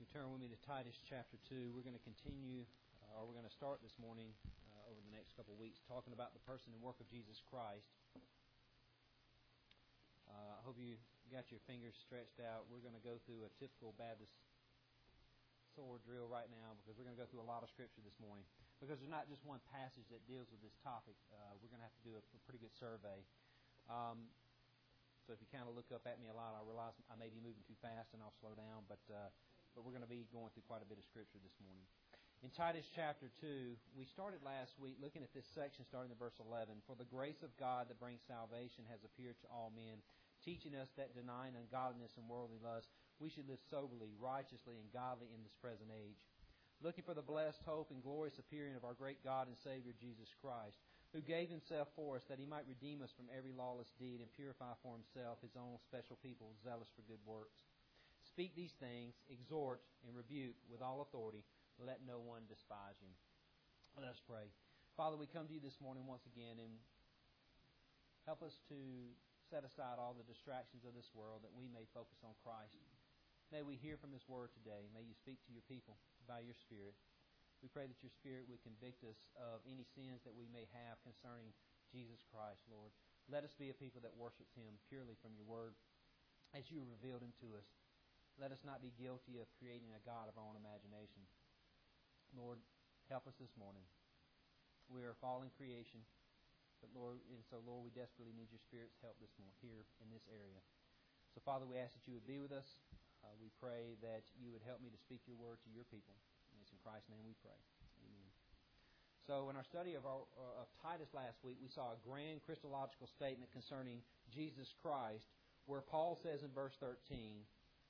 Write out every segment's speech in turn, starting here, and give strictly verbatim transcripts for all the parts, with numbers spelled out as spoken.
you turn with me to Titus chapter two, we're going to continue, uh, or we're going to start this morning uh, over the next couple of weeks talking about the person and work of Jesus Christ. Uh, I hope you got your fingers stretched out. We're going to go through a typical Baptist sword drill right now because we're going to go through a lot of Scripture this morning. Because there's not just one passage that deals with this topic. Uh, we're going to have to do a, a pretty good survey. Um, so if you kind of look up at me a lot, I realize I may be moving too fast and I'll slow down. But uh, but we're going to be going through quite a bit of Scripture this morning. In Titus chapter two, we started last week looking at this section starting in verse eleven. For the grace of God that brings salvation has appeared to all men, teaching us that denying ungodliness and worldly lust, we should live soberly, righteously, and godly in this present age, looking for the blessed hope and glorious appearing of our great God and Savior Jesus Christ, who gave Himself for us that He might redeem us from every lawless deed and purify for Himself His own special people, zealous for good works. Speak these things, exhort, and rebuke with all authority. Let no one despise you. Let us pray. Father, we come to you this morning once again, and help us to set aside all the distractions of this world that we may focus on Christ. May we hear from His Word today. May you speak to your people by your Spirit. We pray that your Spirit would convict us of any sins that we may have concerning Jesus Christ, Lord. Let us be a people that worships Him purely from your Word as you revealed Him to us. Let us not be guilty of creating a God of our own imagination. Lord, help us this morning. We are a fallen creation, but Lord, and so Lord, we desperately need your Spirit's help this morning here in this area. So Father, we ask that you would be with us. Uh, we pray that you would help me to speak your word to your people. And it's in Christ's name we pray. Amen. So in our study of, our, uh, of Titus last week, we saw a grand Christological statement concerning Jesus Christ, where Paul says in verse thirteen,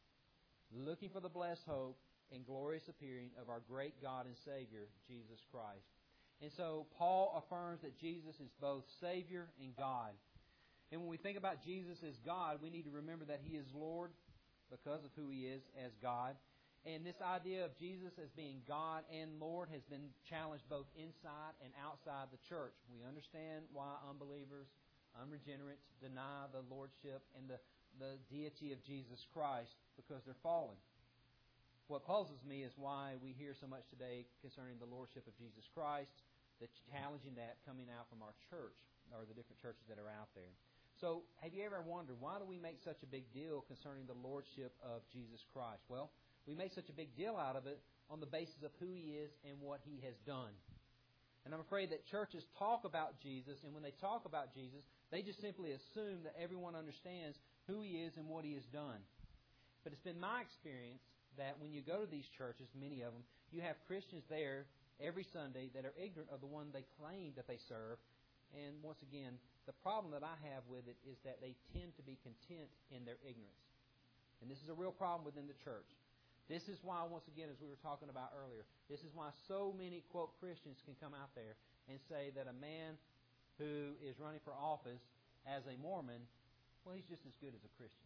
looking for the blessed hope and glorious appearing of our great God and Savior, Jesus Christ. And so Paul affirms that Jesus is both Savior and God. And when we think about Jesus as God, we need to remember that He is Lord because of who He is as God. And this idea of Jesus as being God and Lord has been challenged both inside and outside the church. We understand why unbelievers, unregenerates, deny the lordship and the, the deity of Jesus Christ because they're fallen. What puzzles me is why we hear so much today concerning the lordship of Jesus Christ, that's challenging that coming out from our church or the different churches that are out there. So, have you ever wondered, why do we make such a big deal concerning the lordship of Jesus Christ? Well, we make such a big deal out of it on the basis of who He is and what He has done. And I'm afraid that churches talk about Jesus, and when they talk about Jesus, they just simply assume that everyone understands who He is and what He has done. But it's been my experience that when you go to these churches, many of them, you have Christians there every Sunday that are ignorant of the one they claim that they serve. And once again, the problem that I have with it is that they tend to be content in their ignorance. And this is a real problem within the church. This is why, once again, as we were talking about earlier, this is why so many, quote, Christians can come out there and say that a man who is running for office as a Mormon, well, he's just as good as a Christian.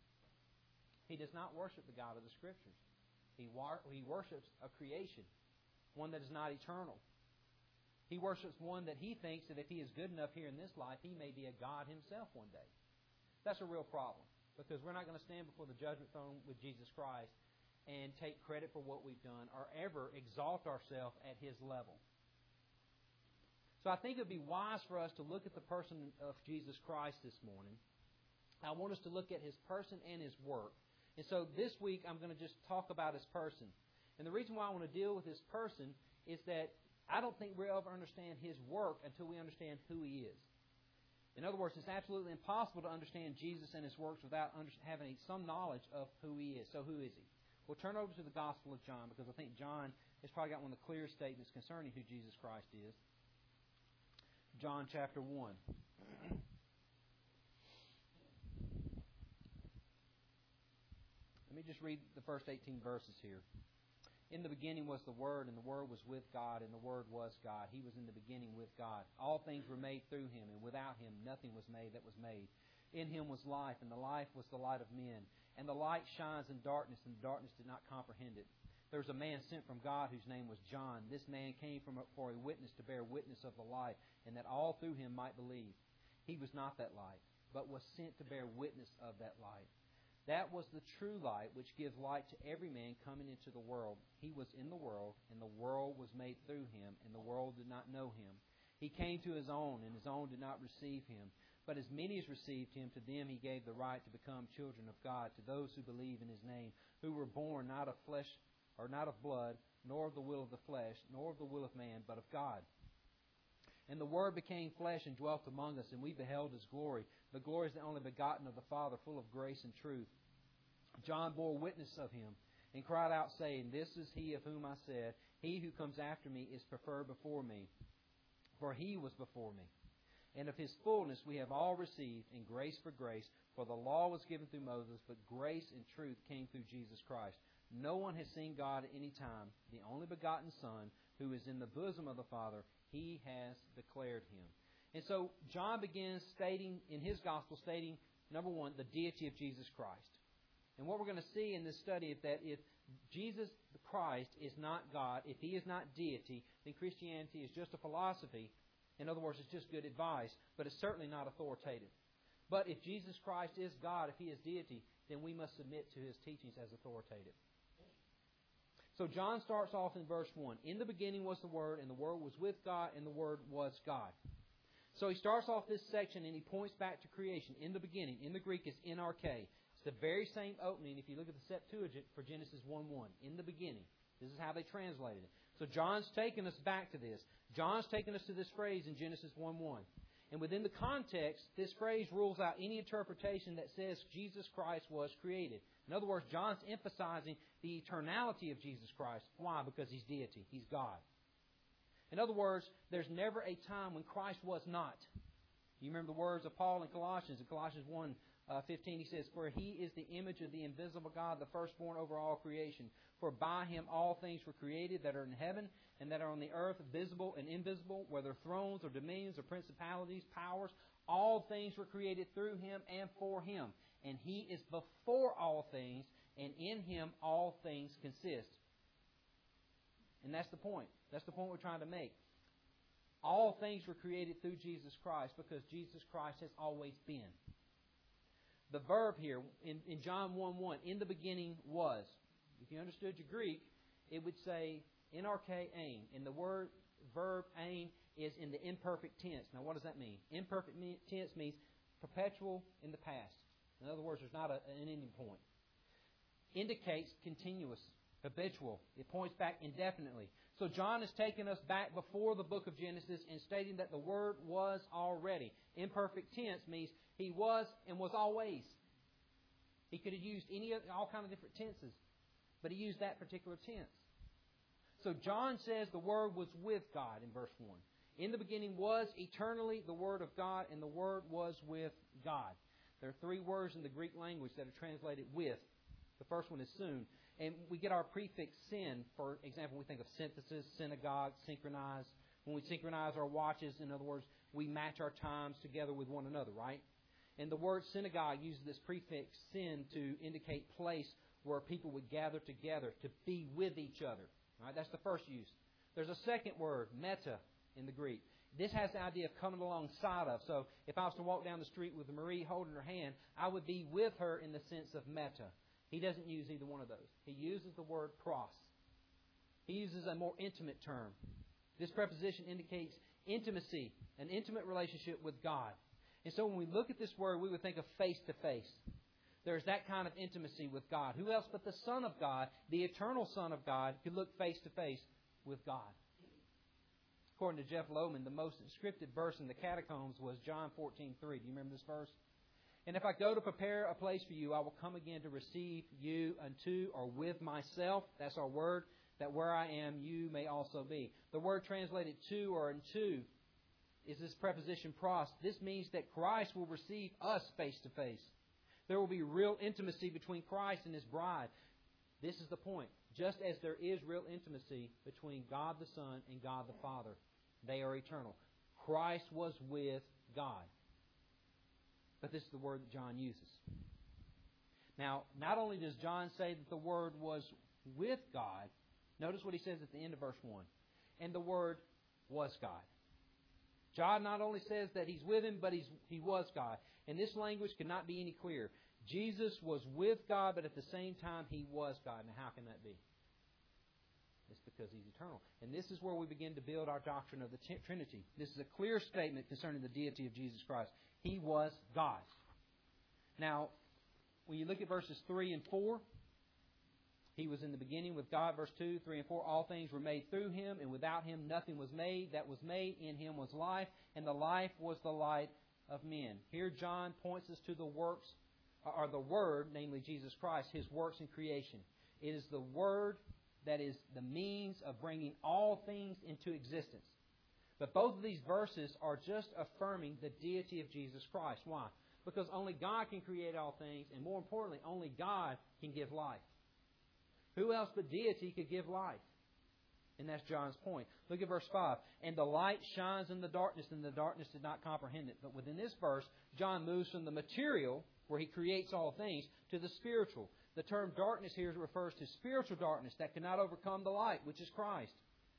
He does not worship the God of the Scriptures. He, war- he worships a creation, one that is not eternal. He worships one that he thinks that if he is good enough here in this life, he may be a God himself one day. That's a real problem, because we're not going to stand before the judgment throne with Jesus Christ and take credit for what we've done or ever exalt ourselves at His level. So I think it would be wise for us to look at the person of Jesus Christ this morning. I want us to look at His person and His work. And so this week I'm going to just talk about His person. And the reason why I want to deal with His person is that I don't think we'll ever understand His work until we understand who He is. In other words, it's absolutely impossible to understand Jesus and His works without under- having some knowledge of who He is. So who is He? We'll turn over to the Gospel of John, because I think John has probably got one of the clearest statements concerning who Jesus Christ is. John chapter one. Let me just read the first eighteen verses here. In the beginning was the Word, and the Word was with God, and the Word was God. He was in the beginning with God. All things were made through Him, and without Him nothing was made that was made. In Him was life, and the life was the light of men. And the light shines in darkness, and the darkness did not comprehend it. There was a man sent from God whose name was John. This man came from for a witness to bear witness of the light, and that all through him might believe. He was not that light, but was sent to bear witness of that light. That was the true light, which gives light to every man coming into the world. He was in the world, and the world was made through him, and the world did not know him. He came to his own, and his own did not receive him. But as many as received him, to them he gave the right to become children of God, to those who believe in his name, who were born not of flesh, or not of blood, nor of the will of the flesh, nor of the will of man, but of God. And the Word became flesh and dwelt among us, and we beheld His glory. The glory is the only begotten of the Father, full of grace and truth. John bore witness of Him, and cried out, saying, This is He of whom I said, He who comes after me is preferred before me, for He was before me. And of His fullness we have all received, and grace for grace. For the law was given through Moses, but grace and truth came through Jesus Christ. No one has seen God at any time. The only begotten Son, who is in the bosom of the Father, He has declared Him. And so John begins stating in his gospel, stating, number one, the deity of Jesus Christ. And what we're going to see in this study is that if Jesus Christ is not God, if He is not deity, then Christianity is just a philosophy. In other words, it's just good advice, but it's certainly not authoritative. But if Jesus Christ is God, if He is deity, then we must submit to His teachings as authoritative. So John starts off in verse one. In the beginning was the Word, and the Word was with God, and the Word was God. So he starts off this section, and he points back to creation. In the beginning. In the Greek, it's N R K. It's the very same opening if you look at the Septuagint for Genesis one one. In the beginning. This is how they translated it. So John's taken us back to this. John's taken us to this phrase in Genesis one one. And within the context, this phrase rules out any interpretation that says Jesus Christ was created. In other words, John's emphasizing the eternality of Jesus Christ. Why? Because He's deity. He's God. In other words, there's never a time when Christ was not. You remember the words of Paul in Colossians. In Colossians one fifteen, he says, For He is the image of the invisible God, the firstborn over all creation. For by Him all things were created that are in heaven and that are on the earth, visible and invisible, whether thrones or dominions or principalities, powers. All things were created through Him and for Him. And He is before all things, and in Him all things consist. And that's the point. That's the point we're trying to make. All things were created through Jesus Christ because Jesus Christ has always been. The verb here in, in John one one, in the beginning was. If you understood your Greek, it would say N R K ain. And the word verb ain is in the imperfect tense. Now what does that mean? Imperfect tense means perpetual in the past. In other words, there's not a, an ending point. Indicates continuous, habitual. It points back indefinitely. So John has taken us back before the book of Genesis and stating that the Word was already. Imperfect tense means He was and was always. He could have used any all kind of different tenses, but He used that particular tense. So John says the Word was with God in verse one. In the beginning was eternally the Word of God, and the Word was with God. There are three words in the Greek language that are translated with. The first one is soon. And we get our prefix sin. For example, we think of synthesis, synagogue, synchronize. When we synchronize our watches, in other words, we match our times together with one another, right? And the word synagogue uses this prefix sin to indicate place where people would gather together to be with each other. All right, that's the first use. There's a second word, meta, in the Greek. This has the idea of coming alongside of. So if I was to walk down the street with Marie holding her hand, I would be with her in the sense of meta. He doesn't use either one of those. He uses the word pros. He uses a more intimate term. This preposition indicates intimacy, an intimate relationship with God. And so when we look at this word, we would think of face-to-face. There's that kind of intimacy with God. Who else but the Son of God, the eternal Son of God, could look face-to-face with God? According to Jeff Lohman, the most inscripted verse in the catacombs was John fourteen three. Do you remember this verse? And if I go to prepare a place for you, I will come again to receive you unto or with myself. That's our word. That where I am, you may also be. The word translated to or unto is this preposition pros. This means that Christ will receive us face to face. There will be real intimacy between Christ and His bride. This is the point. Just as there is real intimacy between God the Son and God the Father. They are eternal. Christ was with God. But this is the word that John uses. Now, not only does John say that the Word was with God, notice what he says at the end of verse one. And the Word was God. John not only says that He's with Him, but he's, He was God. And this language could not be any clearer. Jesus was with God, but at the same time He was God. Now, how can that be? It's because He's eternal. And this is where we begin to build our doctrine of the Trinity. This is a clear statement concerning the deity of Jesus Christ. He was God. Now, when you look at verses three and four, He was in the beginning with God, verse two, three and four. All things were made through Him, and without Him nothing was made that was made. In Him was life, and the life was the light of men. Here John points us to the works, or the Word, namely Jesus Christ, His works in creation. It is the Word that is the means of bringing all things into existence. But both of these verses are just affirming the deity of Jesus Christ. Why? Because only God can create all things, and more importantly, only God can give life. Who else but deity could give life? And that's John's point. Look at verse five. And the light shines in the darkness, and the darkness did not comprehend it. But within this verse, John moves from the material, where He creates all things, to the spiritual. The term darkness here refers to spiritual darkness that cannot overcome the light, which is Christ.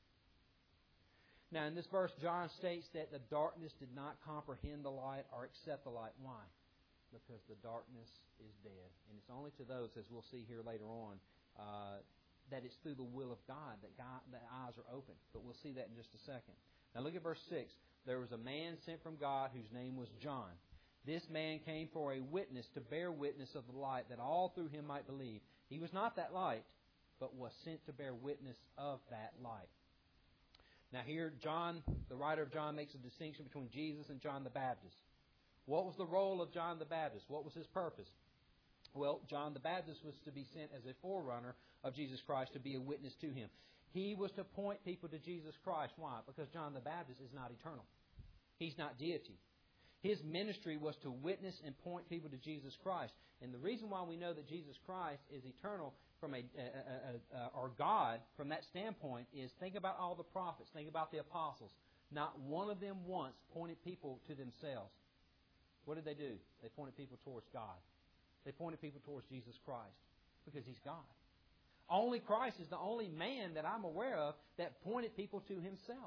Now, in this verse, John states that the darkness did not comprehend the light or accept the light. Why? Because the darkness is dead. And it's only to those, as we'll see here later on, uh, that it's through the will of God that God, the eyes are open. But we'll see that in just a second. Now, look at verse six. There was a man sent from God whose name was John. This man came for a witness, to bear witness of the light, that all through him might believe. He was not that light, but was sent to bear witness of that light. Now here, John, the writer of John, makes a distinction between Jesus and John the Baptist. What was the role of John the Baptist? What was his purpose? Well, John the Baptist was to be sent as a forerunner of Jesus Christ, to be a witness to Him. He was to point people to Jesus Christ. Why? Because John the Baptist is not eternal. He's not deity. His ministry was to witness and point people to Jesus Christ. And the reason why we know that Jesus Christ is eternal from a, a, a, a or God from that standpoint is, think about all the prophets, think about the apostles. Not one of them once pointed people to themselves. What did they do? They pointed people towards God. They pointed people towards Jesus Christ because He's God. Only Christ is the only man that I'm aware of that pointed people to Himself.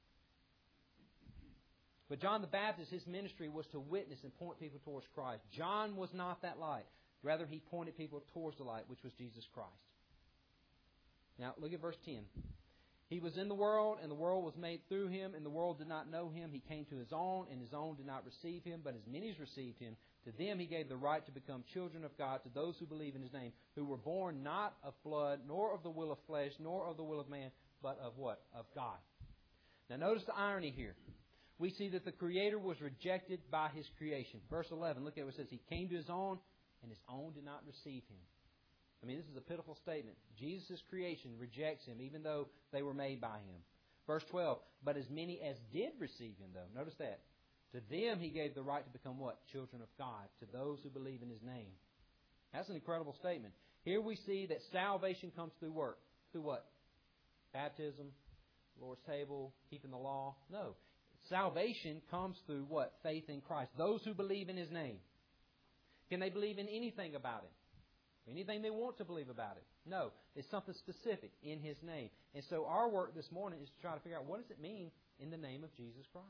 But John the Baptist, his ministry was to witness and point people towards Christ. John was not that light. Rather, he pointed people towards the light, which was Jesus Christ. Now, look at verse ten. He was in the world, and the world was made through Him, and the world did not know Him. He came to His own, and His own did not receive Him. But as many as received Him, to them He gave the right to become children of God, to those who believe in His name, who were born not of blood, nor of the will of flesh, nor of the will of man, but of what? Of God. Now, notice the irony here. We see that the Creator was rejected by His creation. Verse eleven, look at what it says. He came to His own, and His own did not receive Him. I mean, this is a pitiful statement. Jesus' creation rejects Him, even though they were made by Him. Verse twelve, but as many as did receive Him, though, notice that. To them He gave the right to become what? Children of God, to those who believe in His name. That's an incredible statement. Here we see that salvation comes through work. Through what? Baptism, Lord's table, keeping the law? No. Salvation comes through what? Faith in Christ. Those who believe in His name. Can they believe in anything about Him? Anything they want to believe about it? No. It's something specific in His name. And so our work this morning is to try to figure out, what does it mean in the name of Jesus Christ?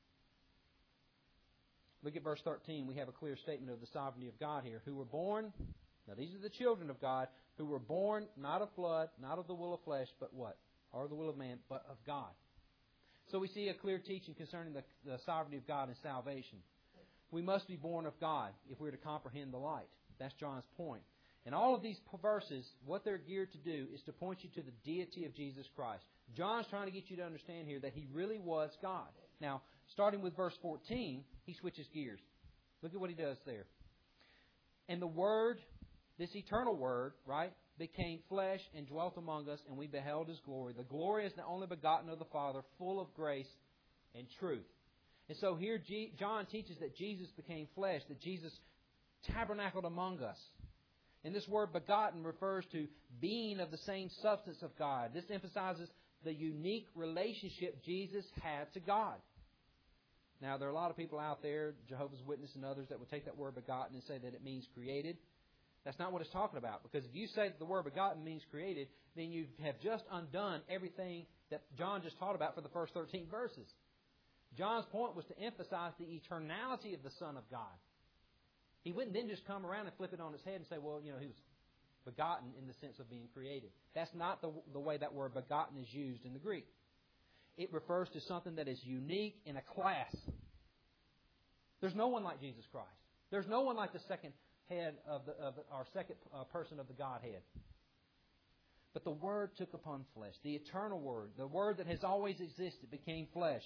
Look at verse thirteen. We have a clear statement of the sovereignty of God here. Who were born, now these are the children of God, who were born not of blood, not of the will of flesh, but what? Or the will of man, but of God. So we see a clear teaching concerning the, the sovereignty of God and salvation. We must be born of God if we're to comprehend the light. That's John's point. And all of these verses, what they're geared to do is to point you to the deity of Jesus Christ. John's trying to get you to understand here that He really was God. Now, starting with verse fourteen, he switches gears. Look at what he does there. And the Word, this eternal Word, right, became flesh and dwelt among us, and we beheld His glory. The glory is the only begotten of the Father, full of grace and truth. And so here John teaches that Jesus became flesh, that Jesus tabernacled among us. And this word begotten refers to being of the same substance of God. This emphasizes the unique relationship Jesus had to God. Now, there are a lot of people out there, Jehovah's Witnesses and others, that would take that word begotten and say that it means created. That's not what it's talking about. Because if you say that the word begotten means created, then you have just undone everything that John just taught about for the first thirteen verses. John's point was to emphasize the eternality of the Son of God. He wouldn't then just come around and flip it on its head and say, well, you know, he was begotten in the sense of being created. That's not the, the way that word begotten is used in the Greek. It refers to something that is unique in a class. There's no one like Jesus Christ. There's no one like the second head of the of our second uh, person of the Godhead. But the Word took upon flesh. The eternal Word, the Word that has always existed, became flesh.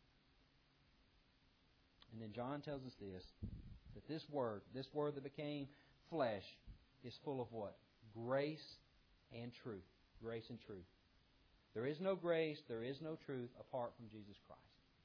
And then John tells us this, that this Word, this Word that became flesh, is full of what? Grace and truth. Grace and truth. There is no grace, there is no truth apart from Jesus Christ.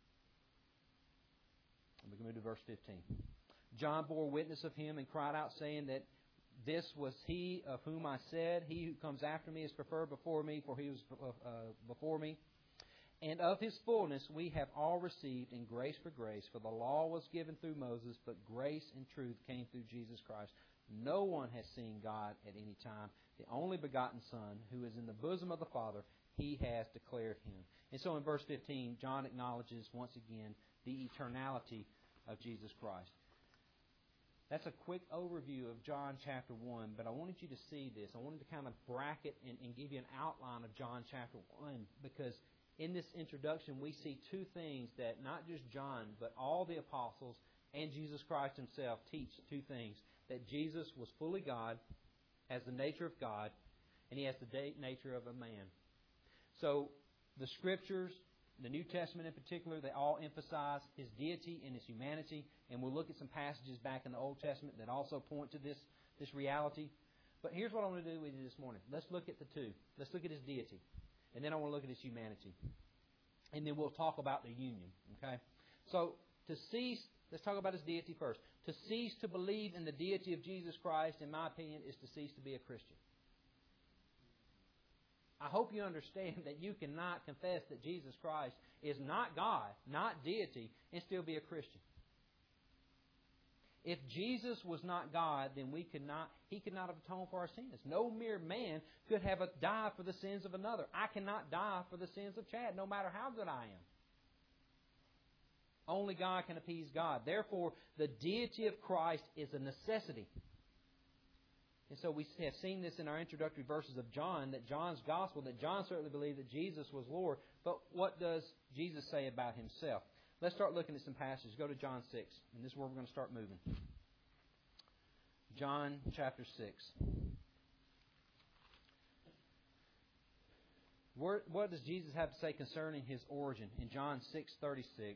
And we can move to verse fifteen. John bore witness of Him and cried out, saying that this was He of whom I said, He who comes after me is preferred before me, for He was uh, before me. And of His fullness we have all received in grace for grace. For the law was given through Moses, but grace and truth came through Jesus Christ. No one has seen God at any time. The only begotten Son, who is in the bosom of the Father, He has declared Him. And so in verse fifteen, John acknowledges once again the eternality of Jesus Christ. That's a quick overview of John chapter one, but I wanted you to see this. I wanted to kind of bracket and, and give you an outline of John chapter one, because in this introduction we see two things that not just John, but all the apostles and Jesus Christ Himself teach two things. That Jesus was fully God, has the nature of God, and He has the nature of a man. So the Scriptures, the New Testament in particular, they all emphasize His deity and His humanity. And we'll look at some passages back in the Old Testament that also point to this, this reality. But here's what I want to do with you this morning. Let's look at the two. Let's look at His deity. And then I want to look at His humanity. And then we'll talk about the union. Okay? So to cease, let's talk about His deity first. To cease to believe in the deity of Jesus Christ, in my opinion, is to cease to be a Christian. I hope you understand that you cannot confess that Jesus Christ is not God, not deity, and still be a Christian. If Jesus was not God, then we could not, He could not have atoned for our sins. No mere man could have died for the sins of another. I cannot die for the sins of Chad, no matter how good I am. Only God can appease God. Therefore, the deity of Christ is a necessity. And so we have seen this in our introductory verses of John, that John's gospel, that John certainly believed that Jesus was Lord. But what does Jesus say about Himself? Let's start looking at some passages. Go to John six, and this is where we're going to start moving. John chapter six. What does Jesus have to say concerning His origin? In John six thirty-six.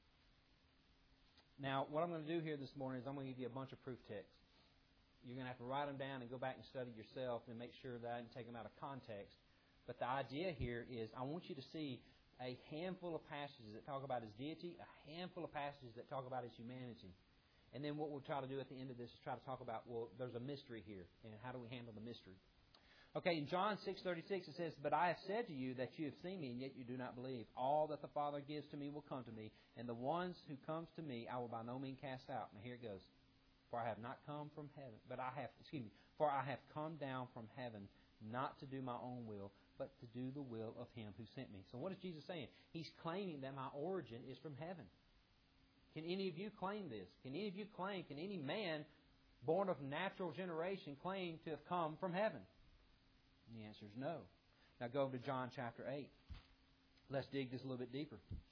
Now, what I'm going to do here this morning is I'm going to give you a bunch of proof texts. You're going to have to write them down and go back and study yourself and make sure that I didn't take them out of context. But the idea here is I want you to see a handful of passages that talk about His deity, a handful of passages that talk about His humanity. And then what we'll try to do at the end of this is try to talk about, well, there's a mystery here, and how do we handle the mystery? Okay, in John six thirty-six it says, "But I have said to you that you have seen me, and yet you do not believe. All that the Father gives to me will come to me, and the ones who comes to me I will by no means cast out." Now here it goes. For I have not come from heaven, but I have, excuse me, for I have come down from heaven not to do my own will, but to do the will of Him who sent me. So what is Jesus saying? He's claiming that my origin is from heaven. Can any of you claim this? Can any of you claim, can any man born of natural generation claim to have come from heaven? And the answer is no. Now go over to John chapter eight. Let's dig this a little bit deeper.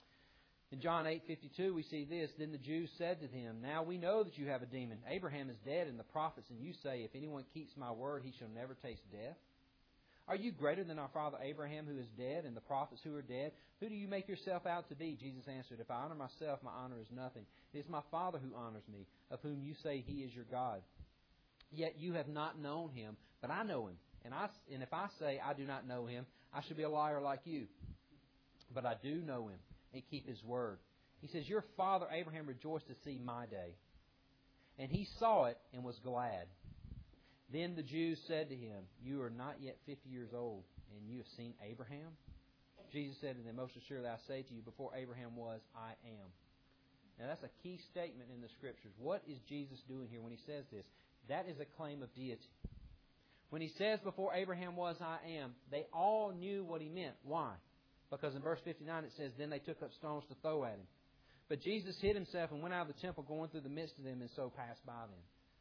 In John eight fifty-two, we see this. "Then the Jews said to Him, 'Now we know that you have a demon. Abraham is dead, and the prophets, and you say, if anyone keeps my word, he shall never taste death. Are you greater than our father Abraham, who is dead, and the prophets who are dead? Who do you make yourself out to be?' Jesus answered, 'If I honor myself, my honor is nothing. It is my Father who honors me, of whom you say He is your God. Yet you have not known Him, but I know Him. And, I, and if I say I do not know Him, I should be a liar like you. But I do know Him, and keep His word.' He says, 'Your father Abraham rejoiced to see my day, and he saw it and was glad.' Then the Jews said to Him, 'You are not yet fifty years old, and you have seen Abraham?' Jesus said to them, 'Most assuredly I say to you, before Abraham was, I am.'" Now that's a key statement in the Scriptures. What is Jesus doing here when He says this? That is a claim of deity. When He says, "Before Abraham was, I am," they all knew what He meant. Why? Because in verse fifty-nine it says, "Then they took up stones to throw at Him. But Jesus hid Himself and went out of the temple, going through the midst of them, and so passed by them."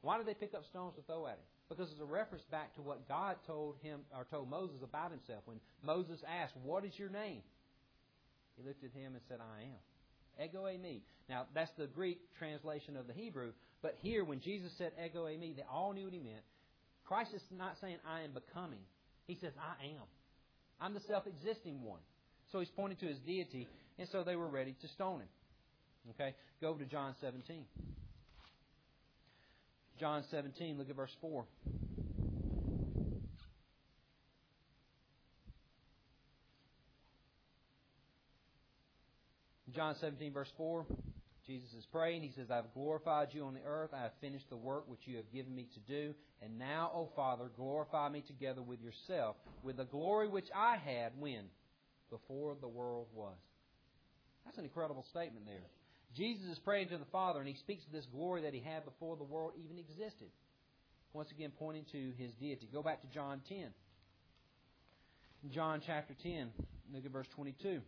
Why did they pick up stones to throw at him? Because it's a reference back to what God told him or told Moses about himself. When Moses asked, "What is your name?" He looked at him and said, "I am." Ego eimi. Now, that's the Greek translation of the Hebrew. But here, when Jesus said ego eimi, they all knew what he meant. Christ is not saying, "I am becoming." He says, "I am." I'm the self-existing one. So he's pointing to his deity, and so they were ready to stone him. Okay, go over to John seventeen. John seventeen, look at verse four. John seventeen, verse four, Jesus is praying. He says, "I have glorified you on the earth. I have finished the work which you have given me to do. And now, O Father, glorify me together with yourself, with the glory which I had when? Before the world was." That's an incredible statement there. Jesus is praying to the Father, and he speaks of this glory that he had before the world even existed. Once again, pointing to his deity. Go back to John ten. John chapter ten, look at verse twenty-two.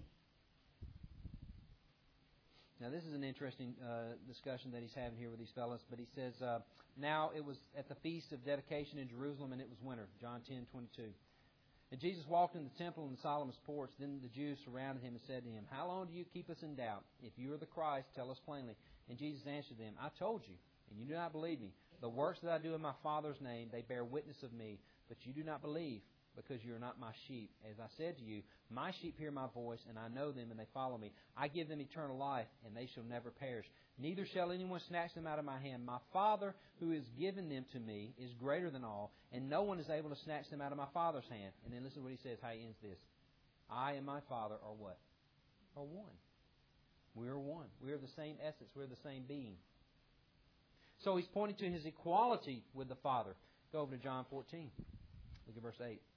Now, this is an interesting uh, discussion that he's having here with these fellows. But he says, uh, now it was at the feast of dedication in Jerusalem, and it was winter. John ten twenty-two. And Jesus walked in the temple in Solomon's porch. Then the Jews surrounded him and said to him, "How long do you keep us in doubt? If you are the Christ, tell us plainly." And Jesus answered them, "I told you, and you do not believe me. The works that I do in my Father's name, they bear witness of me. But you do not believe, because you are not my sheep. As I said to you, my sheep hear my voice, and I know them, and they follow me. I give them eternal life, and they shall never perish. Neither shall anyone snatch them out of my hand. My Father, who has given them to me, is greater than all, and no one is able to snatch them out of my Father's hand." And then listen to what he says, how he ends this. "I and my Father are what? Are one." We are one. We are the same essence. We are the same being. So he's pointing to his equality with the Father. Go over to John fourteen. Look at verse eight.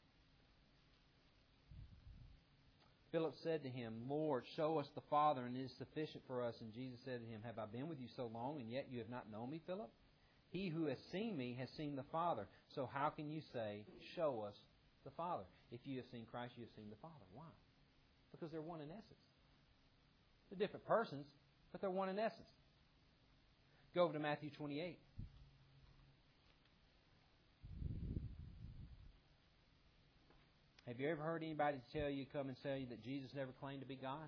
Philip said to him, "Lord, show us the Father, and it is sufficient for us." And Jesus said to him, "Have I been with you so long, and yet you have not known me, Philip? He who has seen me has seen the Father. So how can you say, 'Show us the Father'? If you have seen Christ, you have seen the Father." Why? Because they're one in essence. They're different persons, but they're one in essence. Go over to Matthew twenty-eight. Have you ever heard anybody tell you, come and tell you that Jesus never claimed to be God?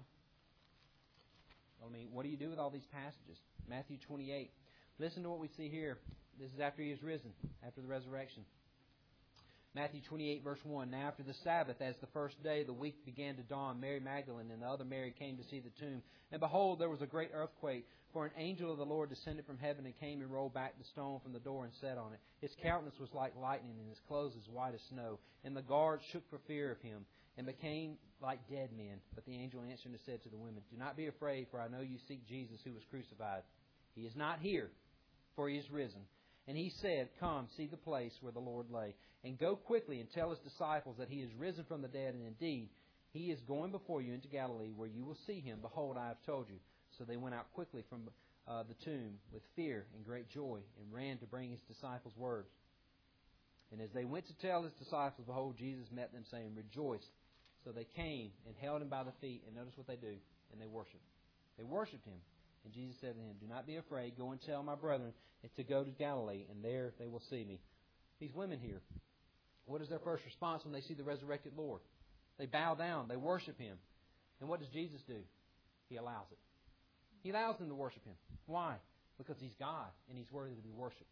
I mean, what do you do with all these passages? Matthew twenty-eight. Listen to what we see here. This is after he is risen, after the resurrection. Matthew twenty-eight, verse one. "Now after the Sabbath, as the first day, the week began to dawn, Mary Magdalene and the other Mary came to see the tomb. And behold, there was a great earthquake, for an angel of the Lord descended from heaven and came and rolled back the stone from the door and sat on it. His countenance was like lightning, and his clothes as white as snow. And the guards shook for fear of him, and became like dead men. But the angel answered and said to the women, 'Do not be afraid, for I know you seek Jesus who was crucified. He is not here, for he is risen. And he said, Come, see the place where the Lord lay. And go quickly and tell his disciples that he is risen from the dead, and indeed, he is going before you into Galilee, where you will see him. Behold, I have told you.' So they went out quickly from uh, the tomb with fear and great joy, and ran to bring his disciples words. And as they went to tell his disciples, behold, Jesus met them, saying, 'Rejoice.' So they came and held him by the feet, and notice what they do, and they worshiped. They worshipped him. And Jesus said to him, 'Do not be afraid. Go and tell my brethren to go to Galilee, and there they will see me.'" These women here, what is their first response when they see the resurrected Lord? They bow down. They worship him. And what does Jesus do? He allows it. He allows them to worship him. Why? Because he's God, and he's worthy to be worshipped.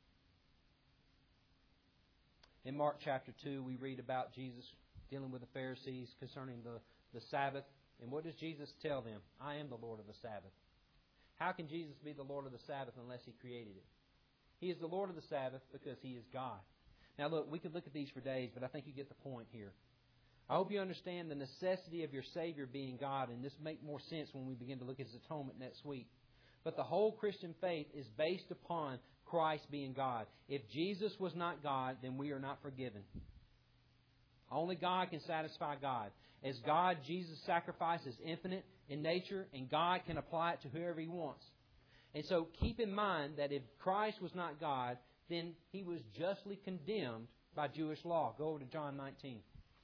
In Mark chapter two, we read about Jesus dealing with the Pharisees concerning the, the Sabbath. And what does Jesus tell them? "I am the Lord of the Sabbath." How can Jesus be the Lord of the Sabbath unless he created it? He is the Lord of the Sabbath because he is God. Now look, we could look at these for days, but I think you get the point here. I hope you understand the necessity of your Savior being God, and this will make more sense when we begin to look at his atonement next week. But the whole Christian faith is based upon Christ being God. If Jesus was not God, then we are not forgiven. Only God can satisfy God. As God, Jesus' sacrifice is infinite in nature, and God can apply it to whoever he wants. And so keep in mind that if Christ was not God, then he was justly condemned by Jewish law. Go over to John nineteen.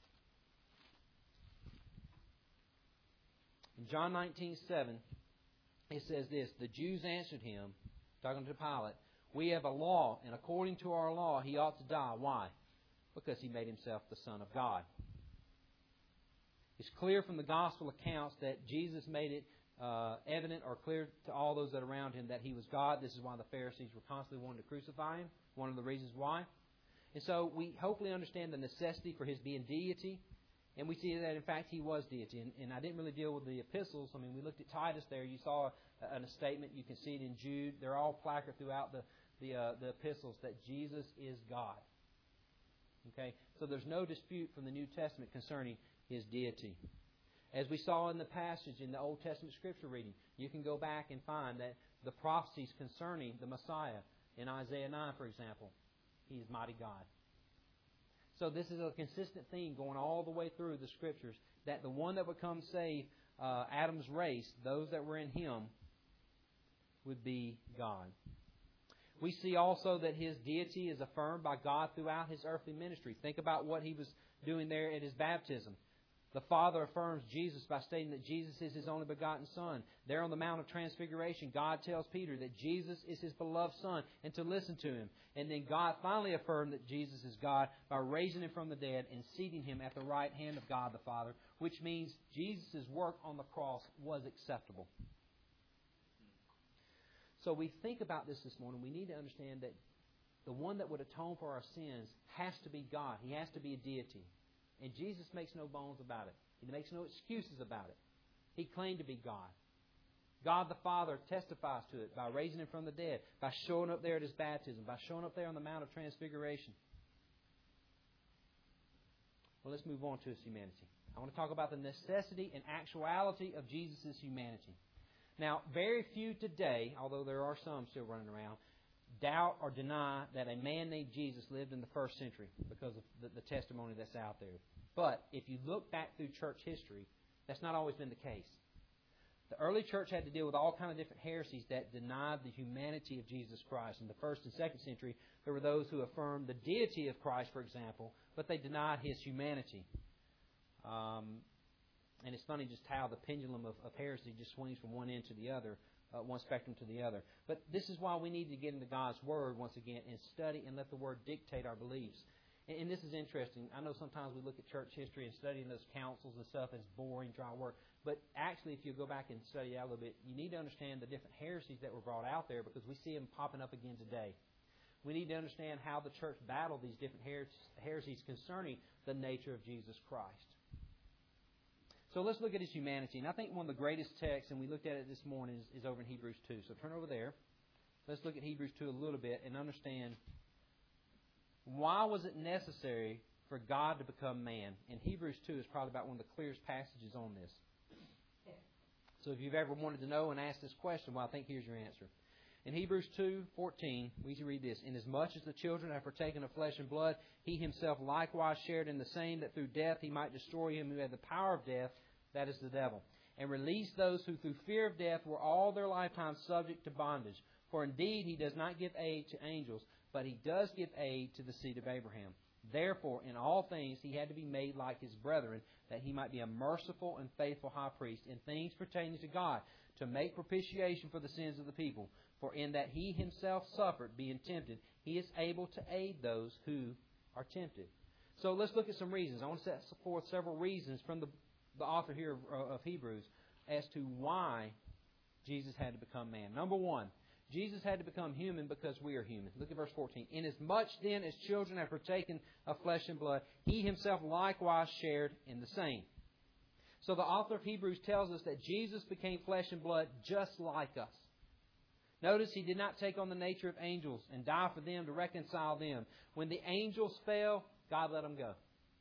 In John nineteen seven, it says this, "The Jews answered him," talking to Pilate, We have a law, and according to our law, He ought to die. Why? Because He made Himself the Son of God. It's clear from the gospel accounts that Jesus made it uh, evident or clear to all those that are around Him that He was God. This is why the Pharisees were constantly wanting to crucify Him. One of the reasons why. And so we hopefully understand the necessity for His being deity. And we see that, in fact, He was deity. And, and I didn't really deal with the epistles. I mean, we looked at Titus there. You saw a, a statement. You can see it in Jude. They're all placarded throughout the, the, uh, the epistles that Jesus is God. Okay? So there's no dispute from the New Testament concerning His deity. As we saw in the passage in the Old Testament Scripture reading, you can go back and find that the prophecies concerning the Messiah in Isaiah nine, for example, He is mighty God. So this is a consistent theme going all the way through the Scriptures, that the one that would come save uh, Adam's race, those that were in Him, would be God. We see also that His deity is affirmed by God throughout His earthly ministry. Think about what He was doing there at His baptism. The Father affirms Jesus by stating that Jesus is His only begotten Son. There on the Mount of Transfiguration, God tells Peter that Jesus is His beloved Son and to listen to Him. And then God finally affirmed that Jesus is God by raising Him from the dead and seating Him at the right hand of God the Father, which means Jesus' work on the cross was acceptable. So we think about this this morning. We need to understand that the one that would atone for our sins has to be God. He has to be a deity. And Jesus makes no bones about it. He makes no excuses about it. He claimed to be God. God the Father testifies to it by raising Him from the dead, by showing up there at His baptism, by showing up there on the Mount of Transfiguration. Well, let's move on to His humanity. I want to talk about the necessity and actuality of Jesus' humanity. Now, very few today, although there are some still running around, doubt or deny that a man named Jesus lived in the first century because of the, the testimony that's out there. But if you look back through church history, that's not always been the case. The early church had to deal with all kinds of different heresies that denied the humanity of Jesus Christ. In the first and second century, there were those who affirmed the deity of Christ, for example, but they denied His humanity. Um, and it's funny just how the pendulum of, of heresy just swings from one end to the other. Uh, one spectrum to the other. But this is why we need to get into God's Word once again and study and let the Word dictate our beliefs. And, and this is interesting. I know sometimes we look at church history and studying those councils and stuff as boring, dry work. But actually, if you go back and study out a little bit, you need to understand the different heresies that were brought out there because we see them popping up again today. We need to understand how the church battled these different heresies concerning the nature of Jesus Christ. So let's look at His humanity. And I think one of the greatest texts, and we looked at it this morning, is, is over in Hebrews two. So turn over there. Let's look at Hebrews two a little bit and understand why was it necessary for God to become man. And Hebrews two is probably about one of the clearest passages on this. So if you've ever wanted to know and ask this question, well, I think here's your answer. In Hebrews two fourteen, we read this, "Inasmuch as the children have partaken of flesh and blood, He Himself likewise shared in the same, that through death He might destroy him who had the power of death, that is the devil, and release those who through fear of death were all their lifetime subject to bondage. For indeed He does not give aid to angels, but He does give aid to the seed of Abraham. Therefore, in all things He had to be made like His brethren, that He might be a merciful and faithful high priest in things pertaining to God, to make propitiation for the sins of the people. For in that He Himself suffered, being tempted, He is able to aid those who are tempted." So let's look at some reasons. I want to set forth several reasons from the, the author here of, of Hebrews as to why Jesus had to become man. Number one, Jesus had to become human because we are human. Look at verse fourteen. "Inasmuch then as children have partaken of flesh and blood, He Himself likewise shared in the same." So the author of Hebrews tells us that Jesus became flesh and blood just like us. Notice He did not take on the nature of angels and die for them to reconcile them. When the angels fell, God let them go.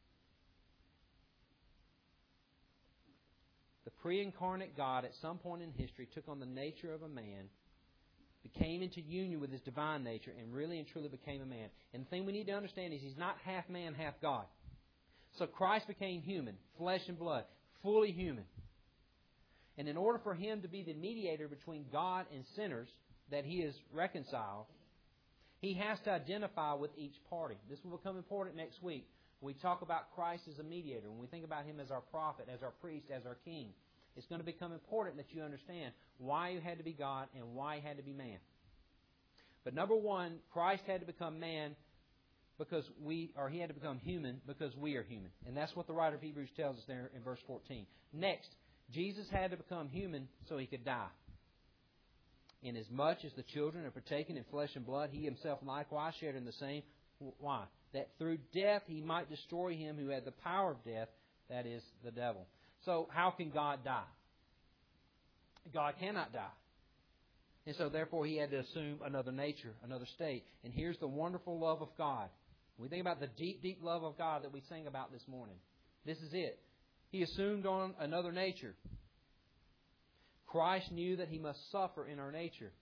The pre-incarnate God at some point in history took on the nature of a man, became into union with His divine nature, and really and truly became a man. And the thing we need to understand is He's not half man, half God. So Christ became human, flesh and blood, fully human. And in order for Him to be the mediator between God and sinners, that He is reconciled, He has to identify with each party. This will become important next week when we talk about Christ as a mediator, when we think about Him as our prophet, as our priest, as our king. It's going to become important that you understand why He had to be God and why He had to be man. But number one, Christ had to become man because we, or He had to become human because we are human. And that's what the writer of Hebrews tells us there in verse fourteen. Next, Jesus had to become human so He could die. Inasmuch as the children are partaken in flesh and blood, He Himself likewise shared in the same. Why? That through death He might destroy him who had the power of death, that is, the devil. So how can God die? God cannot die. And so therefore He had to assume another nature, another state. And here's the wonderful love of God. When we think about the deep, deep love of God that we sang about this morning. This is it. He assumed on another nature. Christ knew that He must suffer in our nature.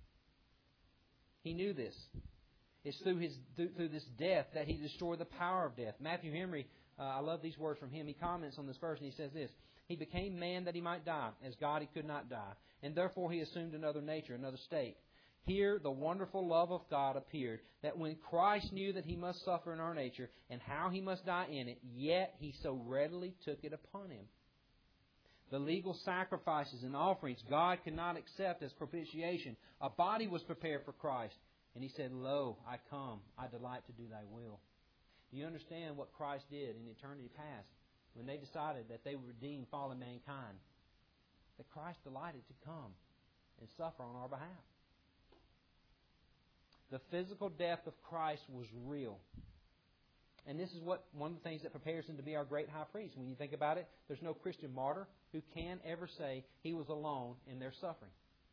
He knew this. It's through His through this death that He destroyed the power of death. Matthew Henry, uh, I love these words from him. He comments on this verse and he says this: He became man that He might die. As God He could not die. And therefore He assumed another nature, another state. Here the wonderful love of God appeared, that when Christ knew that He must suffer in our nature and how He must die in it, yet He so readily took it upon Him. The legal sacrifices and offerings God could not accept as propitiation. A body was prepared for Christ. And He said, Lo, I come. I delight to do Thy will. Do you understand what Christ did in eternity past when they decided that they would redeem fallen mankind? That Christ delighted to come and suffer on our behalf. The physical death of Christ was real. And this is what one of the things that prepares Him to be our great high priest. When you think about it, there's no Christian martyr who can ever say he was alone in their suffering.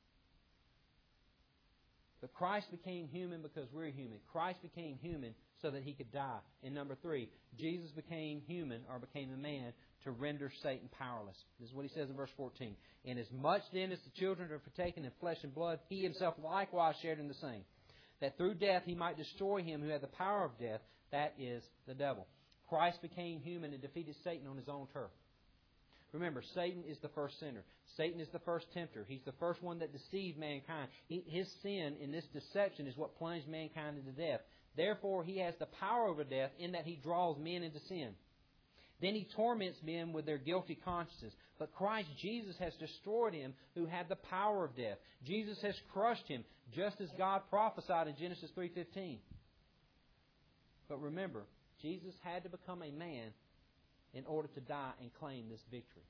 But Christ became human because we're human. Christ became human so that He could die. And number three, Jesus became human, or became a man, to render Satan powerless. This is what He says in verse fourteen. Inasmuch then as the children are partaken in flesh and blood, He Himself likewise shared in the same, that through death He might destroy him who had the power of death, that is, the devil. Christ became human and defeated Satan on His own turf. Remember, Satan is the first sinner. Satan is the first tempter. He's the first one that deceived mankind. He, his sin in this deception is what plunged mankind into death. Therefore, he has the power over death in that he draws men into sin. Then he torments men with their guilty consciences. But Christ Jesus has destroyed him who had the power of death. Jesus has crushed him, just as God prophesied in Genesis three fifteen. But remember, Jesus had to become a man in order to die and claim this victory.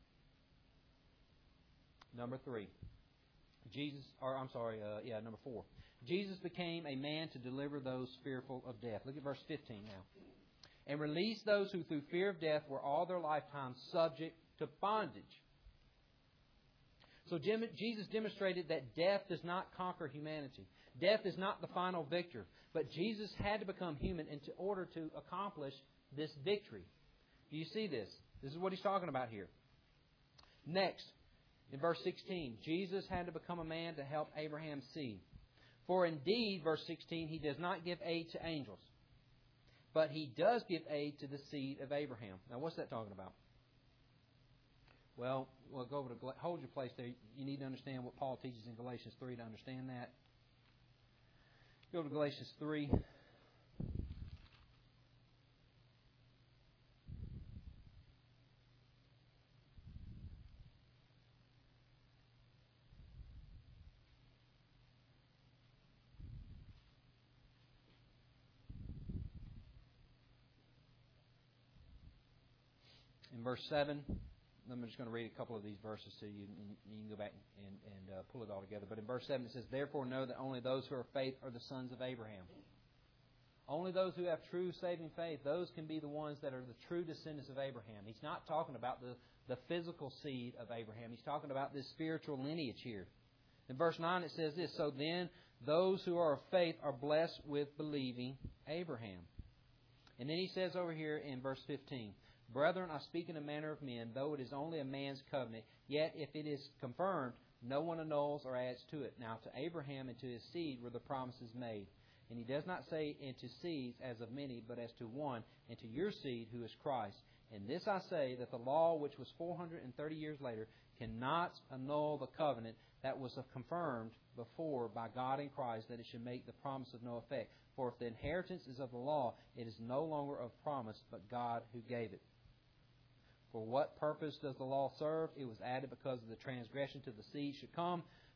Number three. Jesus, or I'm sorry, uh, yeah, number four. Jesus became a man to deliver those fearful of death. Look at verse fifteen now. And release those who through fear of death were all their lifetime subject to bondage. So Jesus demonstrated that death does not conquer humanity. Death is not the final victor. But Jesus had to become human in order to accomplish this victory. Do you see this? This is what He's talking about here. Next, in verse sixteen, Jesus had to become a man to help Abraham's seed. For indeed, verse sixteen, He does not give aid to angels, but He does give aid to the seed of Abraham. Now, what's that talking about? Well, we'll go over to hold your place there. You need to understand what Paul teaches in Galatians three to understand that. Go to Galatians three. In verse seven, I'm just going to read a couple of these verses to you, and you can go back and, and uh, pull it all together. But in verse seven it says, Therefore know that only those who are faith are the sons of Abraham. Only those who have true saving faith, those can be the ones that are the true descendants of Abraham. He's not talking about the, the physical seed of Abraham. He's talking about this spiritual lineage here. In verse nine it says this, So then those who are of faith are blessed with believing Abraham. And then he says over here in verse fifteen, Brethren, I speak in a manner of men, though it is only a man's covenant, yet if it is confirmed, no one annuls or adds to it. Now to Abraham and to his seed were the promises made. And he does not say into seeds as of many, but as to one, and to your seed who is Christ. And this I say, that the law, which was four hundred thirty years later, cannot annul the covenant that was confirmed before by God in Christ, that it should make the promise of no effect. For if the inheritance is of the law, it is no longer of promise, but God who gave it. For what purpose does the law serve? It was added because of the transgression till the seed should come.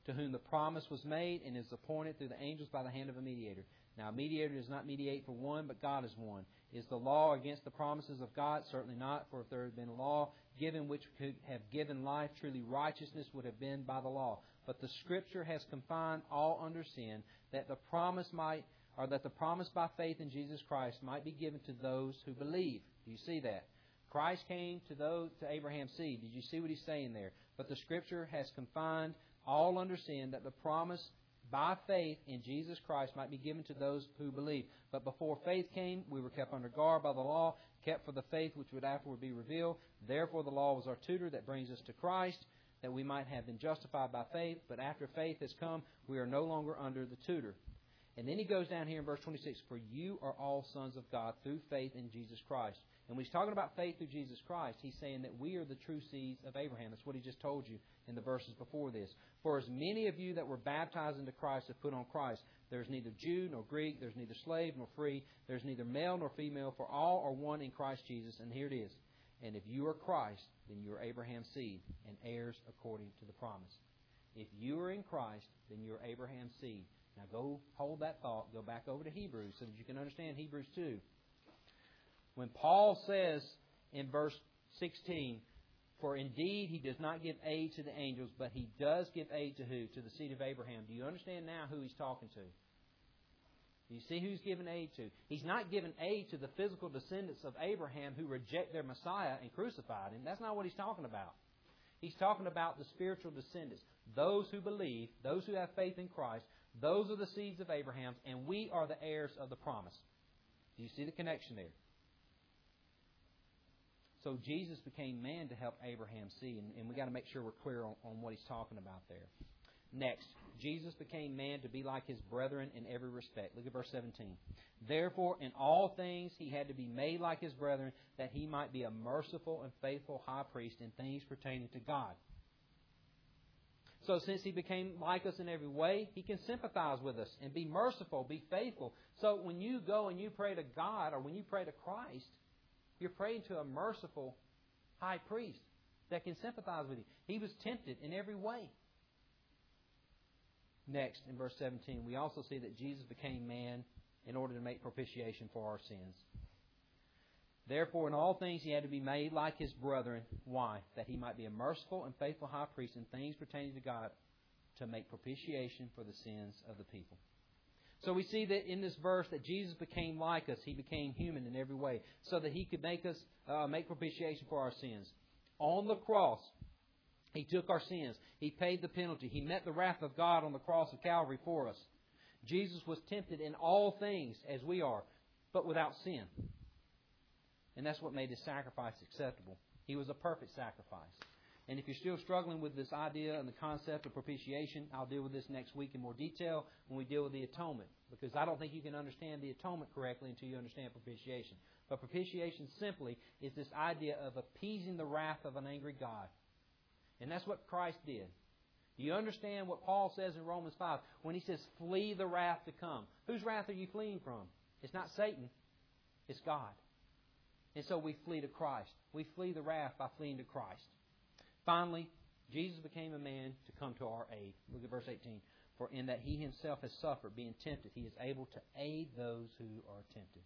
to whom the promise was made and is appointed through the angels by the hand of a mediator. Now, a mediator does not mediate for one, but God is one. Is the law against the promises of God? Certainly not, for if there had been a law given which could have given life, truly righteousness would have been by the law. But the Scripture has confined all under sin, that the promise might, or that the promise by faith in Jesus Christ might be given to those who believe. Do you see that? Christ came to those to Abraham's seed. Did you see what he's saying there? But the Scripture has confined all under sin, that the promise by faith in Jesus Christ might be given to those who believe. But before faith came, we were kept under guard by the law, kept for the faith which would afterward be revealed. Therefore the law was our tutor that brings us to Christ, that we might have been justified by faith. But after faith has come, we are no longer under the tutor. And then he goes down here in verse twenty-six, for you are all sons of God through faith in Jesus Christ. And when he's talking about faith through Jesus Christ, he's saying that we are the true seeds of Abraham. That's what he just told you in the verses before this. For as many of you that were baptized into Christ have put on Christ. There is neither Jew nor Greek, there's neither slave nor free, there's neither male nor female, for all are one in Christ Jesus. And here it is. And if you are Christ, then you are Abraham's seed and heirs according to the promise. If you are in Christ, then you are Abraham's seed. Now go hold that thought, go back over to Hebrews so that you can understand Hebrews two. When Paul says in verse sixteen, for indeed he does not give aid to the angels, but he does give aid to who? To the seed of Abraham. Do you understand now who he's talking to? Do you see who he's giving aid to? He's not giving aid to the physical descendants of Abraham who reject their Messiah and crucified him. That's not what he's talking about. He's talking about the spiritual descendants. Those who believe, those who have faith in Christ, those are the seeds of Abraham, and we are the heirs of the promise. Do you see the connection there? So Jesus became man to help Abraham see, and, and we've got to make sure we're clear on, on what he's talking about there. Next, Jesus became man to be like his brethren in every respect. Look at verse seventeen. Therefore, in all things he had to be made like his brethren, that he might be a merciful and faithful high priest in things pertaining to God. So since he became like us in every way, he can sympathize with us and be merciful, be faithful. So when you go and you pray to God, or when you pray to Christ, you're praying to a merciful high priest that can sympathize with you. He was tempted in every way. Next, in verse seventeen, we also see that Jesus became man in order to make propitiation for our sins. Therefore, in all things he had to be made like his brethren. Why? That he might be a merciful and faithful high priest in things pertaining to God, to make propitiation for the sins of the people. So we see that in this verse that Jesus became like us. He became human in every way, so that he could make us uh, make propitiation for our sins. On the cross, he took our sins. He paid the penalty. He met the wrath of God on the cross of Calvary for us. Jesus was tempted in all things as we are, but without sin. And that's what made his sacrifice acceptable. He was a perfect sacrifice. And if you're still struggling with this idea and the concept of propitiation, I'll deal with this next week in more detail when we deal with the atonement. Because I don't think you can understand the atonement correctly until you understand propitiation. But propitiation simply is this idea of appeasing the wrath of an angry God. And that's what Christ did. Do you understand what Paul says in Romans five when he says, flee the wrath to come? Whose wrath are you fleeing from? It's not Satan. It's God. And so we flee to Christ. We flee the wrath by fleeing to Christ. Finally, Jesus became a man to come to our aid. Look at verse eighteen. For in that he himself has suffered, being tempted, he is able to aid those who are tempted.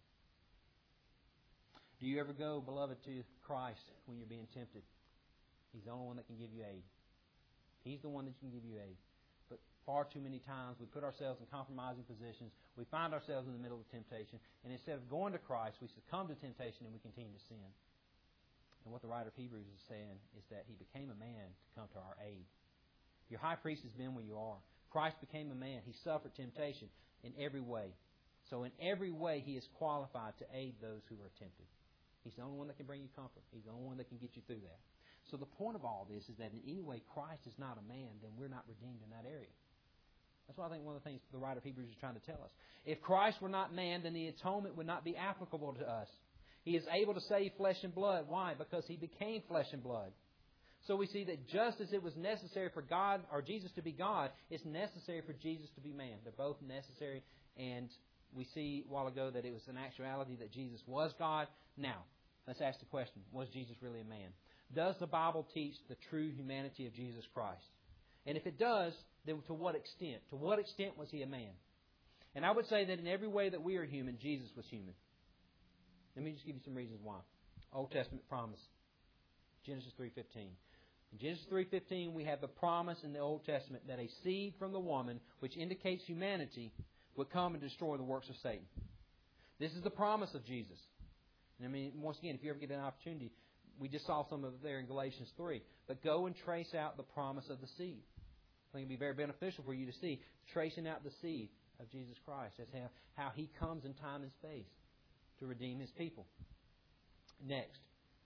Do you ever go, beloved, to Christ when you're being tempted? He's the only one that can give you aid. He's the one that can give you aid. But far too many times we put ourselves in compromising positions. We find ourselves in the middle of temptation. And instead of going to Christ, we succumb to temptation and we continue to sin. And what the writer of Hebrews is saying is that he became a man to come to our aid. Your high priest has been where you are. Christ became a man. He suffered temptation in every way. So in every way, he is qualified to aid those who are tempted. He's the only one that can bring you comfort. He's the only one that can get you through that. So the point of all this is that in any way Christ is not a man, then we're not redeemed in that area. That's why I think one of the things the writer of Hebrews is trying to tell us. If Christ were not man, then the atonement would not be applicable to us. He is able to save flesh and blood. Why? Because he became flesh and blood. So we see that just as it was necessary for God or Jesus to be God, it's necessary for Jesus to be man. They're both necessary. And we see a while ago that it was an actuality that Jesus was God. Now, let's ask the question, was Jesus really a man? Does the Bible teach the true humanity of Jesus Christ? And if it does, then to what extent? To what extent was He a man? And I would say that in every way that we are human, Jesus was human. Let me just give you some reasons why. Old Testament promise. Genesis three fifteen. In Genesis three fifteen, we have the promise in the Old Testament that a seed from the woman, which indicates humanity, would come and destroy the works of Satan. This is the promise of Jesus. And I mean, once again, if you ever get an opportunity, we just saw some of it there in Galatians three. But go and trace out the promise of the seed. I think it would be very beneficial for you to see tracing out the seed of Jesus Christ. That's how, how He comes in time and space to redeem His people. Next.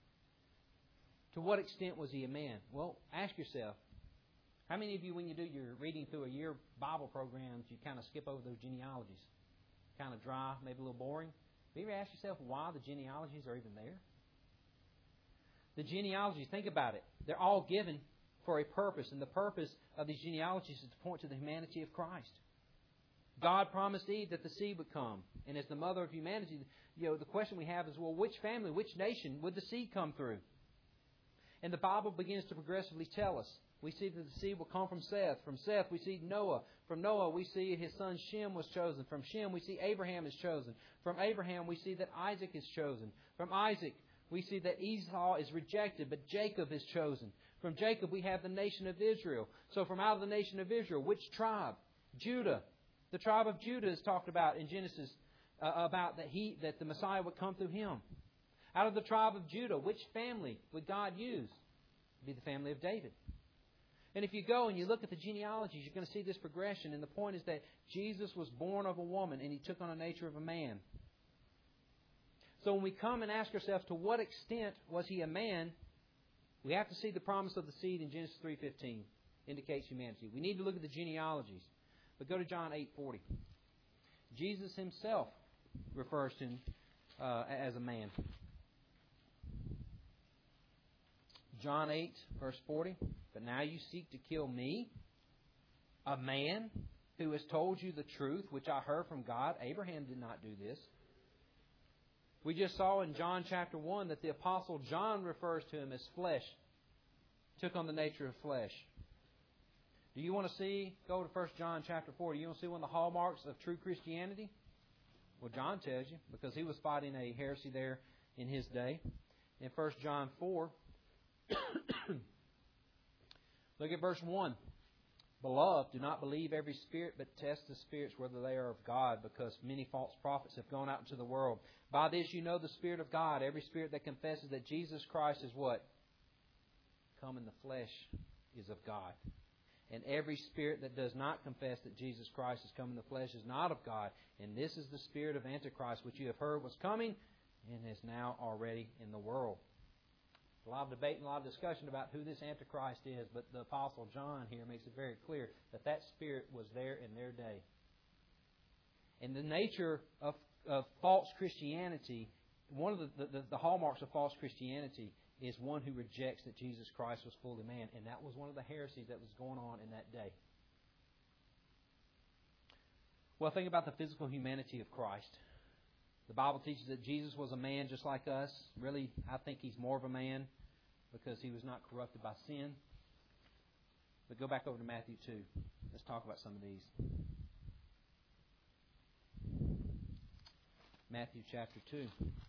To what extent was He a man? Well, ask yourself, how many of you, when you do your reading through a year Bible programs, you kind of skip over those genealogies? Kind of dry, maybe a little boring. Have you ever asked yourself why the genealogies are even there? The genealogies, think about it. They're all given for a purpose, and the purpose of these genealogies is to point to the humanity of Christ. God promised Eve that the seed would come, and as the mother of humanity, you know, the question we have is, well, which family, which nation would the seed come through? And the Bible begins to progressively tell us. We see that the seed will come from Seth. From Seth, we see Noah. From Noah, we see his son Shem was chosen. From Shem, we see Abraham is chosen. From Abraham, we see that Isaac is chosen. From Isaac, we see that Esau is rejected, but Jacob is chosen. From Jacob, we have the nation of Israel. So from out of the nation of Israel, which tribe? Judah. The tribe of Judah is talked about in Genesis, uh, about that he that the Messiah would come through him. Out of the tribe of Judah, which family would God use? It would be the family of David. And if you go and you look at the genealogies, you're going to see this progression. And the point is that Jesus was born of a woman and He took on the nature of a man. So when we come and ask ourselves, to what extent was He a man? We have to see the promise of the seed in Genesis three fifteen. Indicates humanity. We need to look at the genealogies. But go to John eight forty. Jesus Himself refers to Him uh, as a man. John eight, verse forty. But now you seek to kill me, a man who has told you the truth, which I heard from God. Abraham did not do this. We just saw in John chapter one that the Apostle John refers to Him as flesh. Took on the nature of flesh. Do you want to see, go to First John chapter four, do you want to see one of the hallmarks of true Christianity? Well, John tells you, because he was fighting a heresy there in his day. In First John four, look at verse one. Beloved, do not believe every spirit, but test the spirits whether they are of God, because many false prophets have gone out into the world. By this you know the Spirit of God. Every spirit that confesses that Jesus Christ is what? Come in the flesh is of God. And every spirit that does not confess that Jesus Christ has come in the flesh is not of God. And this is the spirit of Antichrist, which you have heard was coming and is now already in the world. A lot of debate and a lot of discussion about who this Antichrist is, but the Apostle John here makes it very clear that that spirit was there in their day. And the nature of, of false Christianity, one of the, the, the hallmarks of false Christianity is one who rejects that Jesus Christ was fully man. And that was one of the heresies that was going on in that day. Well, think about the physical humanity of Christ. The Bible teaches that Jesus was a man just like us. Really, I think He's more of a man because He was not corrupted by sin. But go back over to Matthew two. Let's talk about some of these. Matthew chapter two.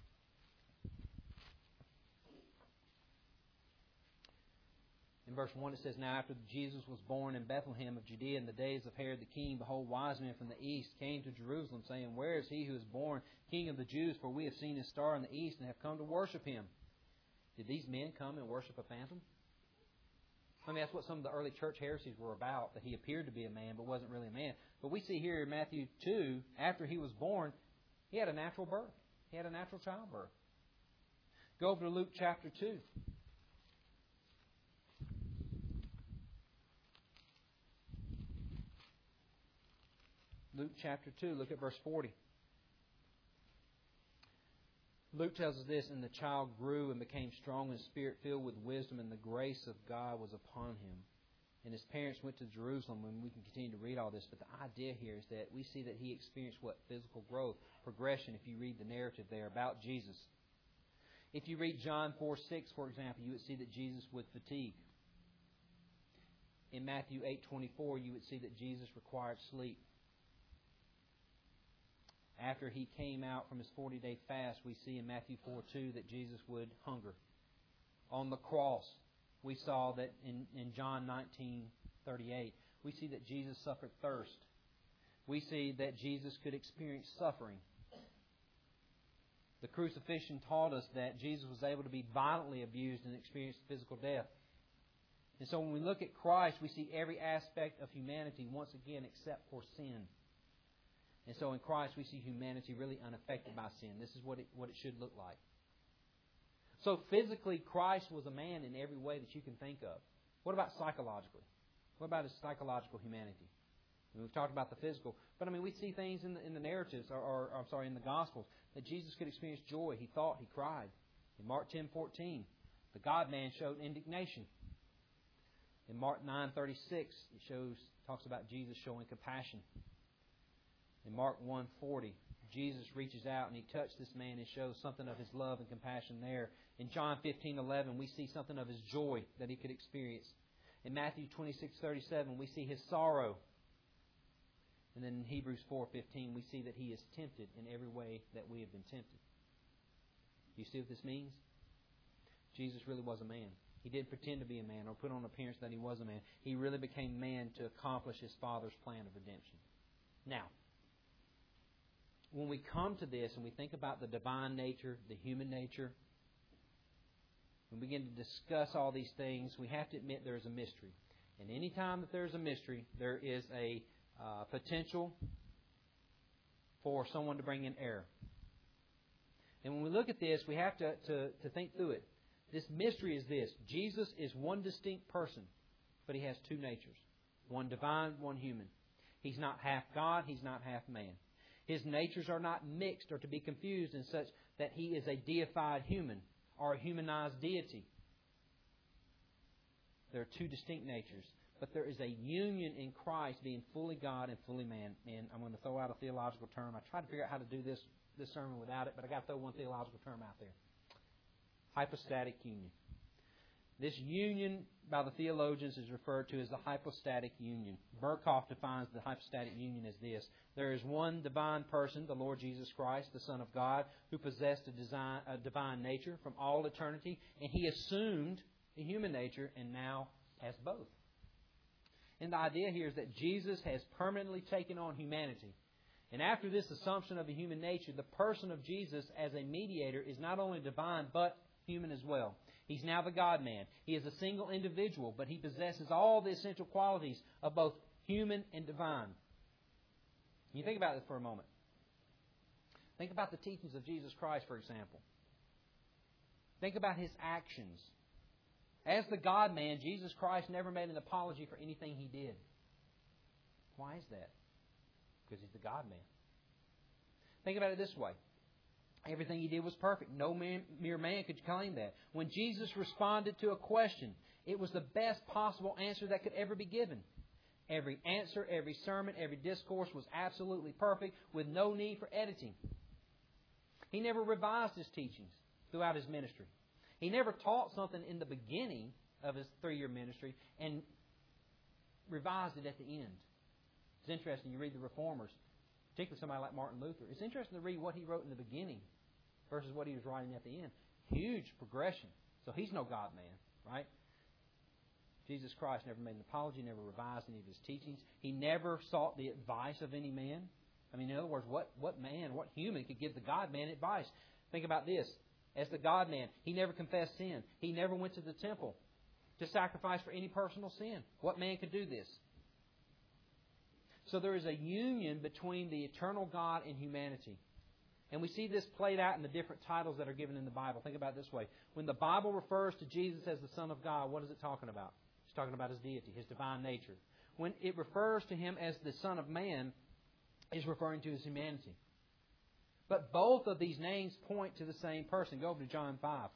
In verse one it says, Now after Jesus was born in Bethlehem of Judea in the days of Herod the king, behold, wise men from the east came to Jerusalem, saying, Where is He who is born King of the Jews? For we have seen His star in the east and have come to worship Him. Did these men come and worship a phantom? I mean, that's what some of the early church heresies were about, that He appeared to be a man but wasn't really a man. But we see here in Matthew two, after He was born, He had a natural birth. He had a natural childbirth. Go over to Luke chapter two. Luke chapter two, look at verse forty. Luke tells us this, And the child grew and became strong in spirit, filled with wisdom, and the grace of God was upon him. And his parents went to Jerusalem, and we can continue to read all this. But the idea here is that we see that he experienced what? Physical growth, progression, if you read the narrative there about Jesus. If you read John four six, for example, you would see that Jesus would fatigue. in Matthew eight twenty-four, you would see that Jesus required sleep. After He came out from His forty-day fast, we see in Matthew four two that Jesus would hunger. On the cross, we saw that in, in John nineteen thirty-eight, we see that Jesus suffered thirst. We see that Jesus could experience suffering. The crucifixion taught us that Jesus was able to be violently abused and experience physical death. And so when we look at Christ, we see every aspect of humanity once again except for sin. And so in Christ we see humanity really unaffected by sin. This is what it, what it should look like. So physically, Christ was a man in every way that you can think of. What about psychologically? What about his psychological humanity? I mean, we've talked about the physical, but I mean, we see things in the, in the narratives, or, or I'm sorry, in the Gospels, that Jesus could experience joy. He thought, He cried. In Mark ten fourteen, the God-man showed indignation. In Mark nine thirty-six, it shows talks about Jesus showing compassion. In Mark one forty, Jesus reaches out and He touched this man and shows something of His love and compassion there. In John fifteen eleven, we see something of His joy that He could experience. In Matthew twenty-six thirty-seven, we see His sorrow. And then in Hebrews four fifteen, we see that He is tempted in every way that we have been tempted. Do you see what this means? Jesus really was a man. He didn't pretend to be a man or put on appearance that He was a man. He really became man to accomplish His Father's plan of redemption. Now, when we come to this and we think about the divine nature, the human nature, when we begin to discuss all these things, we have to admit there is a mystery. And any time that there is a mystery, there is a uh, potential for someone to bring in error. And when we look at this, we have to, to, to think through it. This mystery is this. Jesus is one distinct person, but He has two natures. One divine, one human. He's not half God, He's not half man. His natures are not mixed or to be confused in such that He is a deified human or a humanized deity. There are two distinct natures. But there is a union in Christ being fully God and fully man. And I'm going to throw out a theological term. I tried to figure out how to do this, this sermon without it, but I got to throw one theological term out there. Hypostatic union. This union by the theologians is referred to as the hypostatic union. Berkhoff defines the hypostatic union as this. There is one divine person, the Lord Jesus Christ, the Son of God, who possessed a, design, a divine nature from all eternity, and He assumed a human nature and now has both. And the idea here is that Jesus has permanently taken on humanity. And after this assumption of a human nature, the person of Jesus as a mediator is not only divine, but human as well. He's now the God-man. He is a single individual, but He possesses all the essential qualities of both human and divine. You think about this for a moment. Think about the teachings of Jesus Christ, for example. Think about His actions. As the God-man, Jesus Christ never made an apology for anything He did. Why is that? Because He's the God-man. Think about it this way. Everything He did was perfect. No man, mere man could claim that. When Jesus responded to a question, it was the best possible answer that could ever be given. Every answer, every sermon, every discourse was absolutely perfect with no need for editing. He never revised His teachings throughout His ministry. He never taught something in the beginning of His three-year ministry and revised it at the end. It's interesting, you read the Reformers, particularly somebody like Martin Luther. It's interesting to read what he wrote in the beginning versus what he was writing at the end. Huge progression. So He's no God-man, right? Jesus Christ never made an apology, never revised any of His teachings. He never sought the advice of any man. I mean, in other words, what, what man, what human could give the God-man advice? Think about this. As the God-man, He never confessed sin. He never went to the temple to sacrifice for any personal sin. What man could do this? So there is a union between the eternal God and humanity. And we see this played out in the different titles that are given in the Bible. Think about it this way. When the Bible refers to Jesus as the Son of God, what is it talking about? It's talking about His deity, His divine nature. When it refers to Him as the Son of Man, it's referring to His humanity. But both of these names point to the same person. Go over to John five.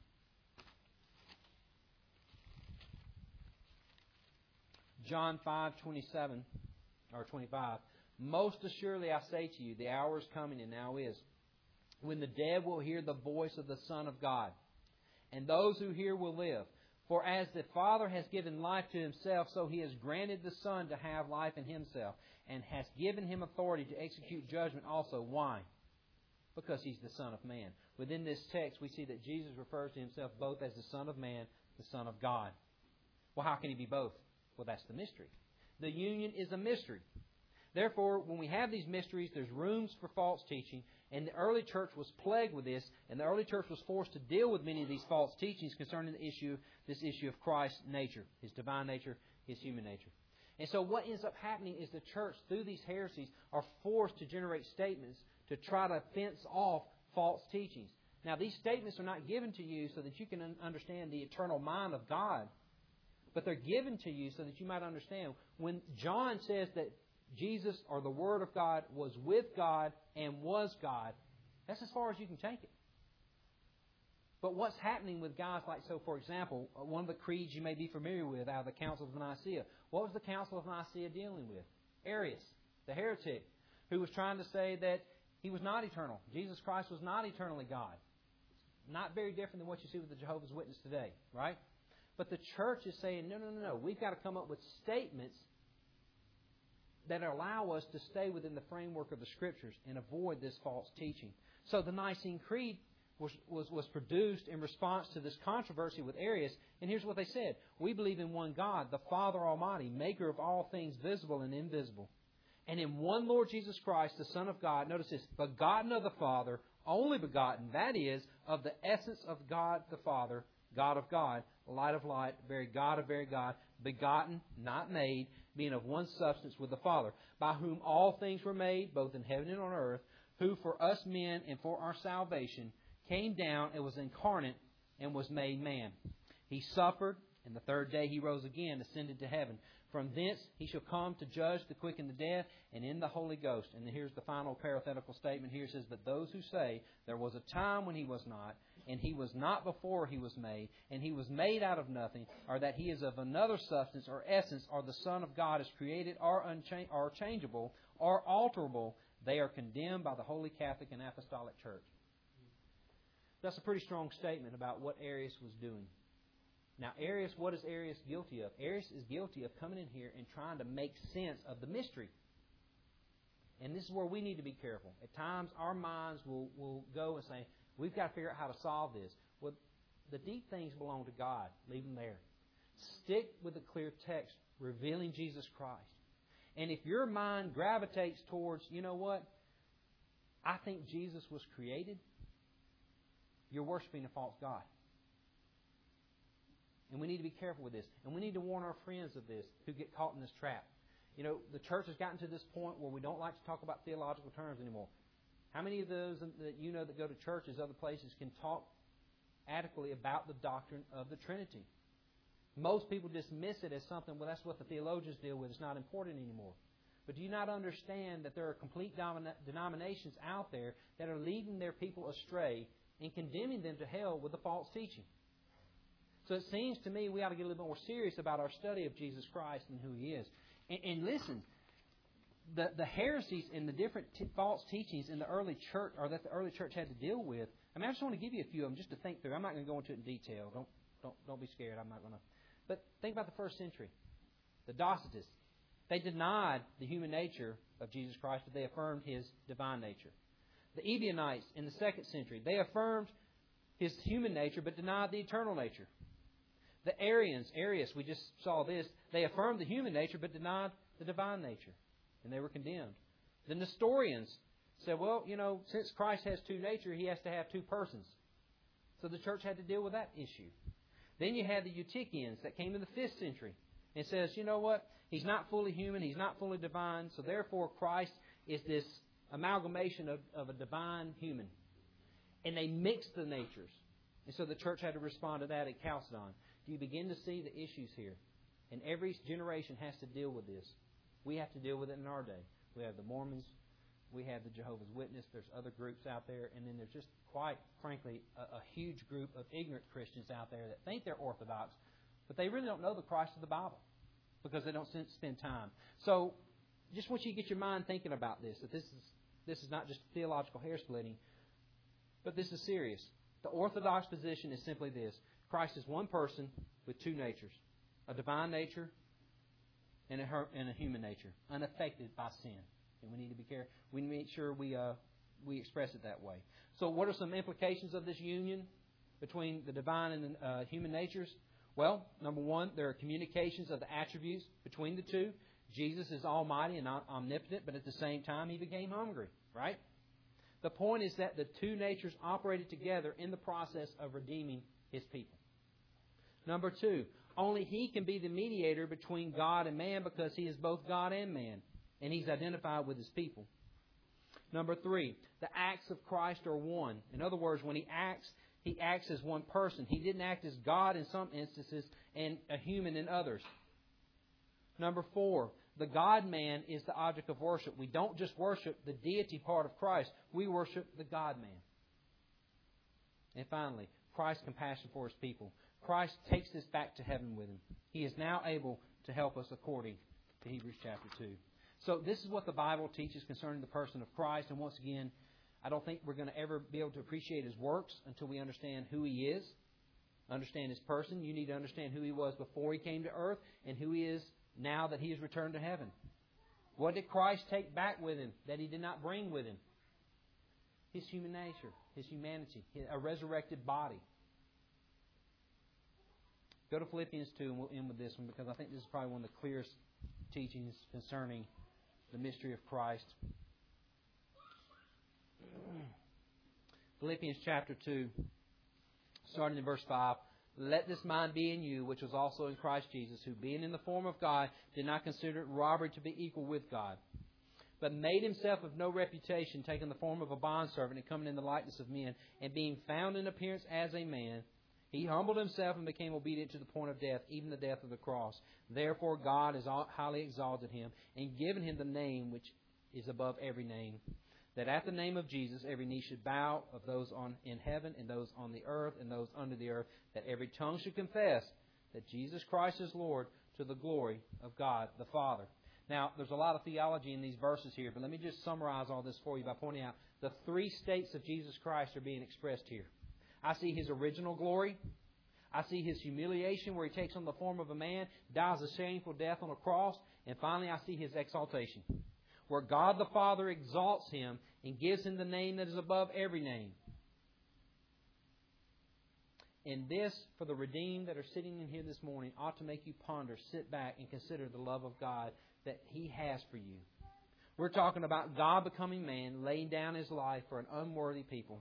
John five twenty-seven or twenty-five. Most assuredly I say to you, the hour is coming and now is, when the dead will hear the voice of the Son of God, and those who hear will live. For as the Father has given life to Himself, so He has granted the Son to have life in Himself, and has given Him authority to execute judgment also. Why? Because He's the Son of Man. Within this text, we see that Jesus refers to Himself both as the Son of Man, the Son of God. Well, how can He be both? Well, that's the mystery. The union is a mystery. Therefore, when we have these mysteries, there's rooms for false teaching, and the early church was plagued with this, and the early church was forced to deal with many of these false teachings concerning the issue, this issue of Christ's nature, His divine nature, His human nature. And so what ends up happening is the church, through these heresies, are forced to generate statements to try to fence off false teachings. Now, these statements are not given to you so that you can understand the eternal mind of God, but they're given to you so that you might understand. When John says that Jesus, or the Word of God, was with God and was God, that's as far as you can take it. But what's happening with guys like, so for example, one of the creeds you may be familiar with out of the Council of Nicaea. What was the Council of Nicaea dealing with? Arius, the heretic, who was trying to say that He was not eternal. Jesus Christ was not eternally God. Not very different than what you see with the Jehovah's Witness today, right? But the church is saying, no, no, no, no. We've got to come up with statements that allow us to stay within the framework of the Scriptures and avoid this false teaching. So the Nicene Creed was, was, was produced in response to this controversy with Arius. And here's what they said. We believe in one God, the Father Almighty, maker of all things visible and invisible. And in one Lord Jesus Christ, the Son of God, notice this, begotten of the Father, only begotten, that is, of the essence of God the Father, God of God, light of light, very God of very God, begotten, not made, being of one substance with the Father, by whom all things were made, both in heaven and on earth, who for us men and for our salvation came down and was incarnate and was made man. He suffered, and the third day He rose again, ascended to heaven. From thence He shall come to judge the quick and the dead, and in the Holy Ghost. And here's the final parenthetical statement here. It says, but those who say there was a time when He was not, and He was not before He was made, and He was made out of nothing, or that He is of another substance or essence, or the Son of God is created, or, uncha- or changeable, or alterable, they are condemned by the Holy Catholic and Apostolic Church. That's a pretty strong statement about what Arius was doing. Now, Arius, what is Arius guilty of? Arius is guilty of coming in here and trying to make sense of the mystery. And this is where we need to be careful. At times, our minds will, will go and say, we've got to figure out how to solve this. Well, the deep things belong to God. Leave them there. Stick with the clear text, revealing Jesus Christ. And if your mind gravitates towards, you know what, I think Jesus was created, you're worshiping a false God. And we need to be careful with this. And we need to warn our friends of this who get caught in this trap. You know, the church has gotten to this point where we don't like to talk about theological terms anymore. How many of those that you know that go to churches, other places, can talk adequately about the doctrine of the Trinity? Most people dismiss it as something, well, that's what the theologians deal with. It's not important anymore. But do you not understand that there are complete domina- denominations out there that are leading their people astray and condemning them to hell with the false teaching? So it seems to me we ought to get a little bit more serious about our study of Jesus Christ and who He is. And, and listen, the, the heresies and the different t- false teachings in the early church, or that the early church had to deal with, I mean, I just want to give you a few of them just to think through. I'm not going to go into it in detail. Don't don't don't be scared. I'm not going to. But think about the first century. The Docetists. They denied the human nature of Jesus Christ, but they affirmed His divine nature. The Ebionites in the second century. They affirmed His human nature, but denied the eternal nature. The Arians, Arius, we just saw this, they affirmed the human nature but denied the divine nature. And they were condemned. The Nestorians said, well, you know, since Christ has two natures, He has to have two persons. So the church had to deal with that issue. Then you had the Eutychians that came in the fifth century and says, you know what, He's not fully human, He's not fully divine, so therefore Christ is this amalgamation of, of a divine human. And they mixed the natures. And so the church had to respond to that at Chalcedon. Do you begin to see the issues here? And every generation has to deal with this. We have to deal with it in our day. We have the Mormons. We have the Jehovah's Witness. There's other groups out there. And then there's just, quite frankly, a, a huge group of ignorant Christians out there that think they're Orthodox, but they really don't know the Christ of the Bible because they don't spend time. So just want you to get your mind thinking about this, that this is, this is not just theological hair splitting, but this is serious. The Orthodox position is simply this. Christ is one person with two natures, a divine nature and a, and a human nature, unaffected by sin. And we need to be careful. We need to make sure we uh, we express it that way. So what are some implications of this union between the divine and the uh, human natures? Well, number one, there are communications of the attributes between the two. Jesus is almighty and omnipotent, but at the same time He became hungry, right? The point is that the two natures operated together in the process of redeeming His people. Number two, only He can be the mediator between God and man because He is both God and man, and He's identified with His people. Number three, the acts of Christ are one. In other words, when He acts, He acts as one person. He didn't act as God in some instances and a human in others. Number four, the God-man is the object of worship. We don't just worship the deity part of Christ. We worship the God-man. And finally, Christ's compassion for His people. Christ takes this back to heaven with Him. He is now able to help us according to Hebrews chapter two. So this is what the Bible teaches concerning the person of Christ. And once again, I don't think we're going to ever be able to appreciate His works until we understand who He is, understand His person. You need to understand who He was before He came to earth and who He is now that He has returned to heaven. What did Christ take back with Him that He did not bring with Him? His human nature, His humanity, a resurrected body. Go to Philippians two and we'll end with this one because I think this is probably one of the clearest teachings concerning the mystery of Christ. Philippians chapter two, starting in verse five. Let this mind be in you, which was also in Christ Jesus, who being in the form of God, did not consider it robbery to be equal with God, but made Himself of no reputation, taking the form of a bondservant and coming in the likeness of men, and being found in appearance as a man, He humbled Himself and became obedient to the point of death, even the death of the cross. Therefore God has highly exalted Him and given Him the name which is above every name, that at the name of Jesus every knee should bow, of those on in heaven and those on the earth and those under the earth, that every tongue should confess that Jesus Christ is Lord, to the glory of God the Father. Now, there's a lot of theology in these verses here, but let me just summarize all this for you by pointing out the three states of Jesus Christ are being expressed here. I see His original glory. I see His humiliation where He takes on the form of a man, dies a shameful death on a cross, and finally I see His exaltation, where God the Father exalts Him and gives Him the name that is above every name. And this, for the redeemed that are sitting in here this morning, ought to make you ponder, sit back, and consider the love of God that He has for you. We're talking about God becoming man, laying down His life for an unworthy people.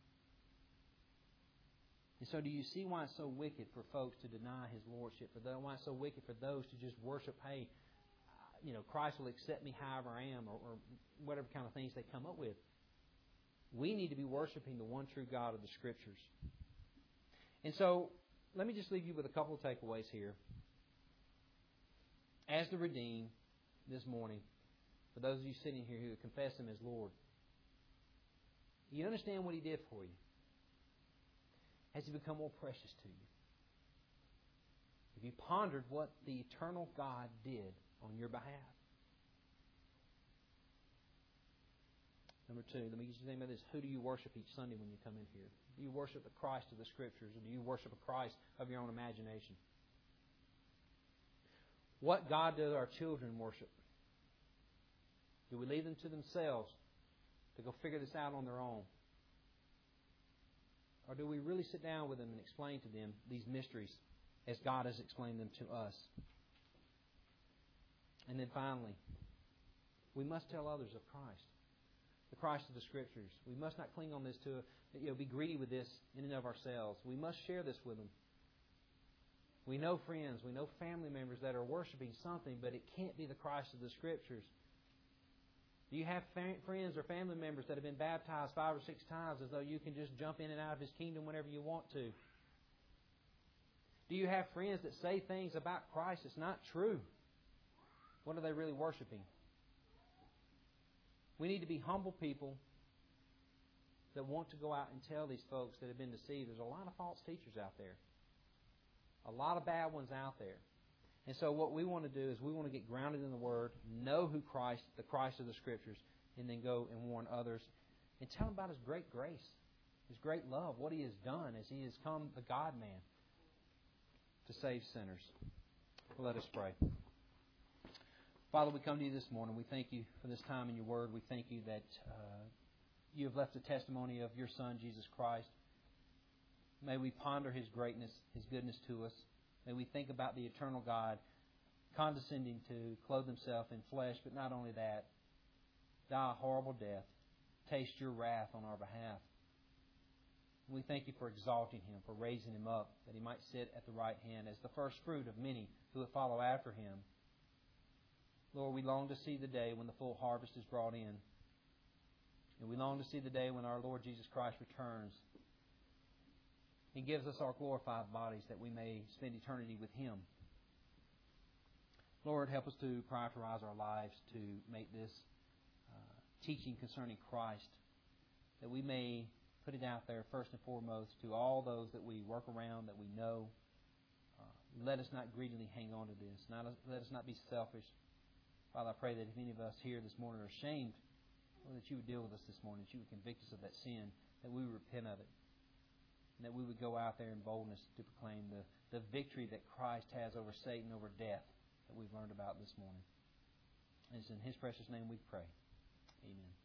And so do you see why it's so wicked for folks to deny His lordship? For those, why it's so wicked for those to just worship, hey, you know, Christ will accept me however I am, or, or whatever kind of things they come up with. We need to be worshiping the one true God of the Scriptures. And so, let me just leave you with a couple of takeaways here. As the redeemed this morning, for those of you sitting here who confess Him as Lord, you understand what He did for you? Has He become more precious to you? Have you pondered what the eternal God did on your behalf? Number two, let me get you think about this. Who do you worship each Sunday when you come in here? Do you worship the Christ of the Scriptures, or do you worship a Christ of your own imagination? What God do our children worship? Do we leave them to themselves to go figure this out on their own? Or do we really sit down with them and explain to them these mysteries as God has explained them to us? And then finally, we must tell others of Christ, the Christ of the Scriptures. We must not cling on this to, you know, be greedy with this in and of ourselves. We must share this with them. We know friends, we know family members that are worshiping something, but it can't be the Christ of the Scriptures. Do you have fa- friends or family members that have been baptized five or six times as though you can just jump in and out of His kingdom whenever you want to? Do you have friends that say things about Christ that's not true? What are they really worshiping? We need to be humble people that want to go out and tell these folks that have been deceived. There's a lot of false teachers out there. A lot of bad ones out there. And so what we want to do is we want to get grounded in the Word, know who Christ, the Christ of the Scriptures, and then go and warn others and tell them about His great grace, His great love, what He has done as He has come the God-man save sinners. Let us pray. Father, we come to you this morning. We thank you for this time in your word. We thank you that uh, you have left a testimony of your Son, Jesus Christ. May we ponder His greatness, His goodness to us. May we think about the eternal God condescending to clothe Himself in flesh, but not only that, die a horrible death, taste your wrath on our behalf. We thank you for exalting Him, for raising Him up, that He might sit at the right hand as the first fruit of many who would follow after Him. Lord, we long to see the day when the full harvest is brought in. And we long to see the day when our Lord Jesus Christ returns. He gives us our glorified bodies that we may spend eternity with Him. Lord, help us to prioritize our lives to make this uh, teaching concerning Christ, that we may put it out there first and foremost to all those that we work around, that we know. Uh, let us not greedily hang on to this. Not, let us not be selfish. Father, I pray that if any of us here this morning are ashamed, Lord, that you would deal with us this morning, that you would convict us of that sin, that we would repent of it, and that we would go out there in boldness to proclaim the, the victory that Christ has over Satan, over death, that we've learned about this morning. And it's in His precious name we pray. Amen.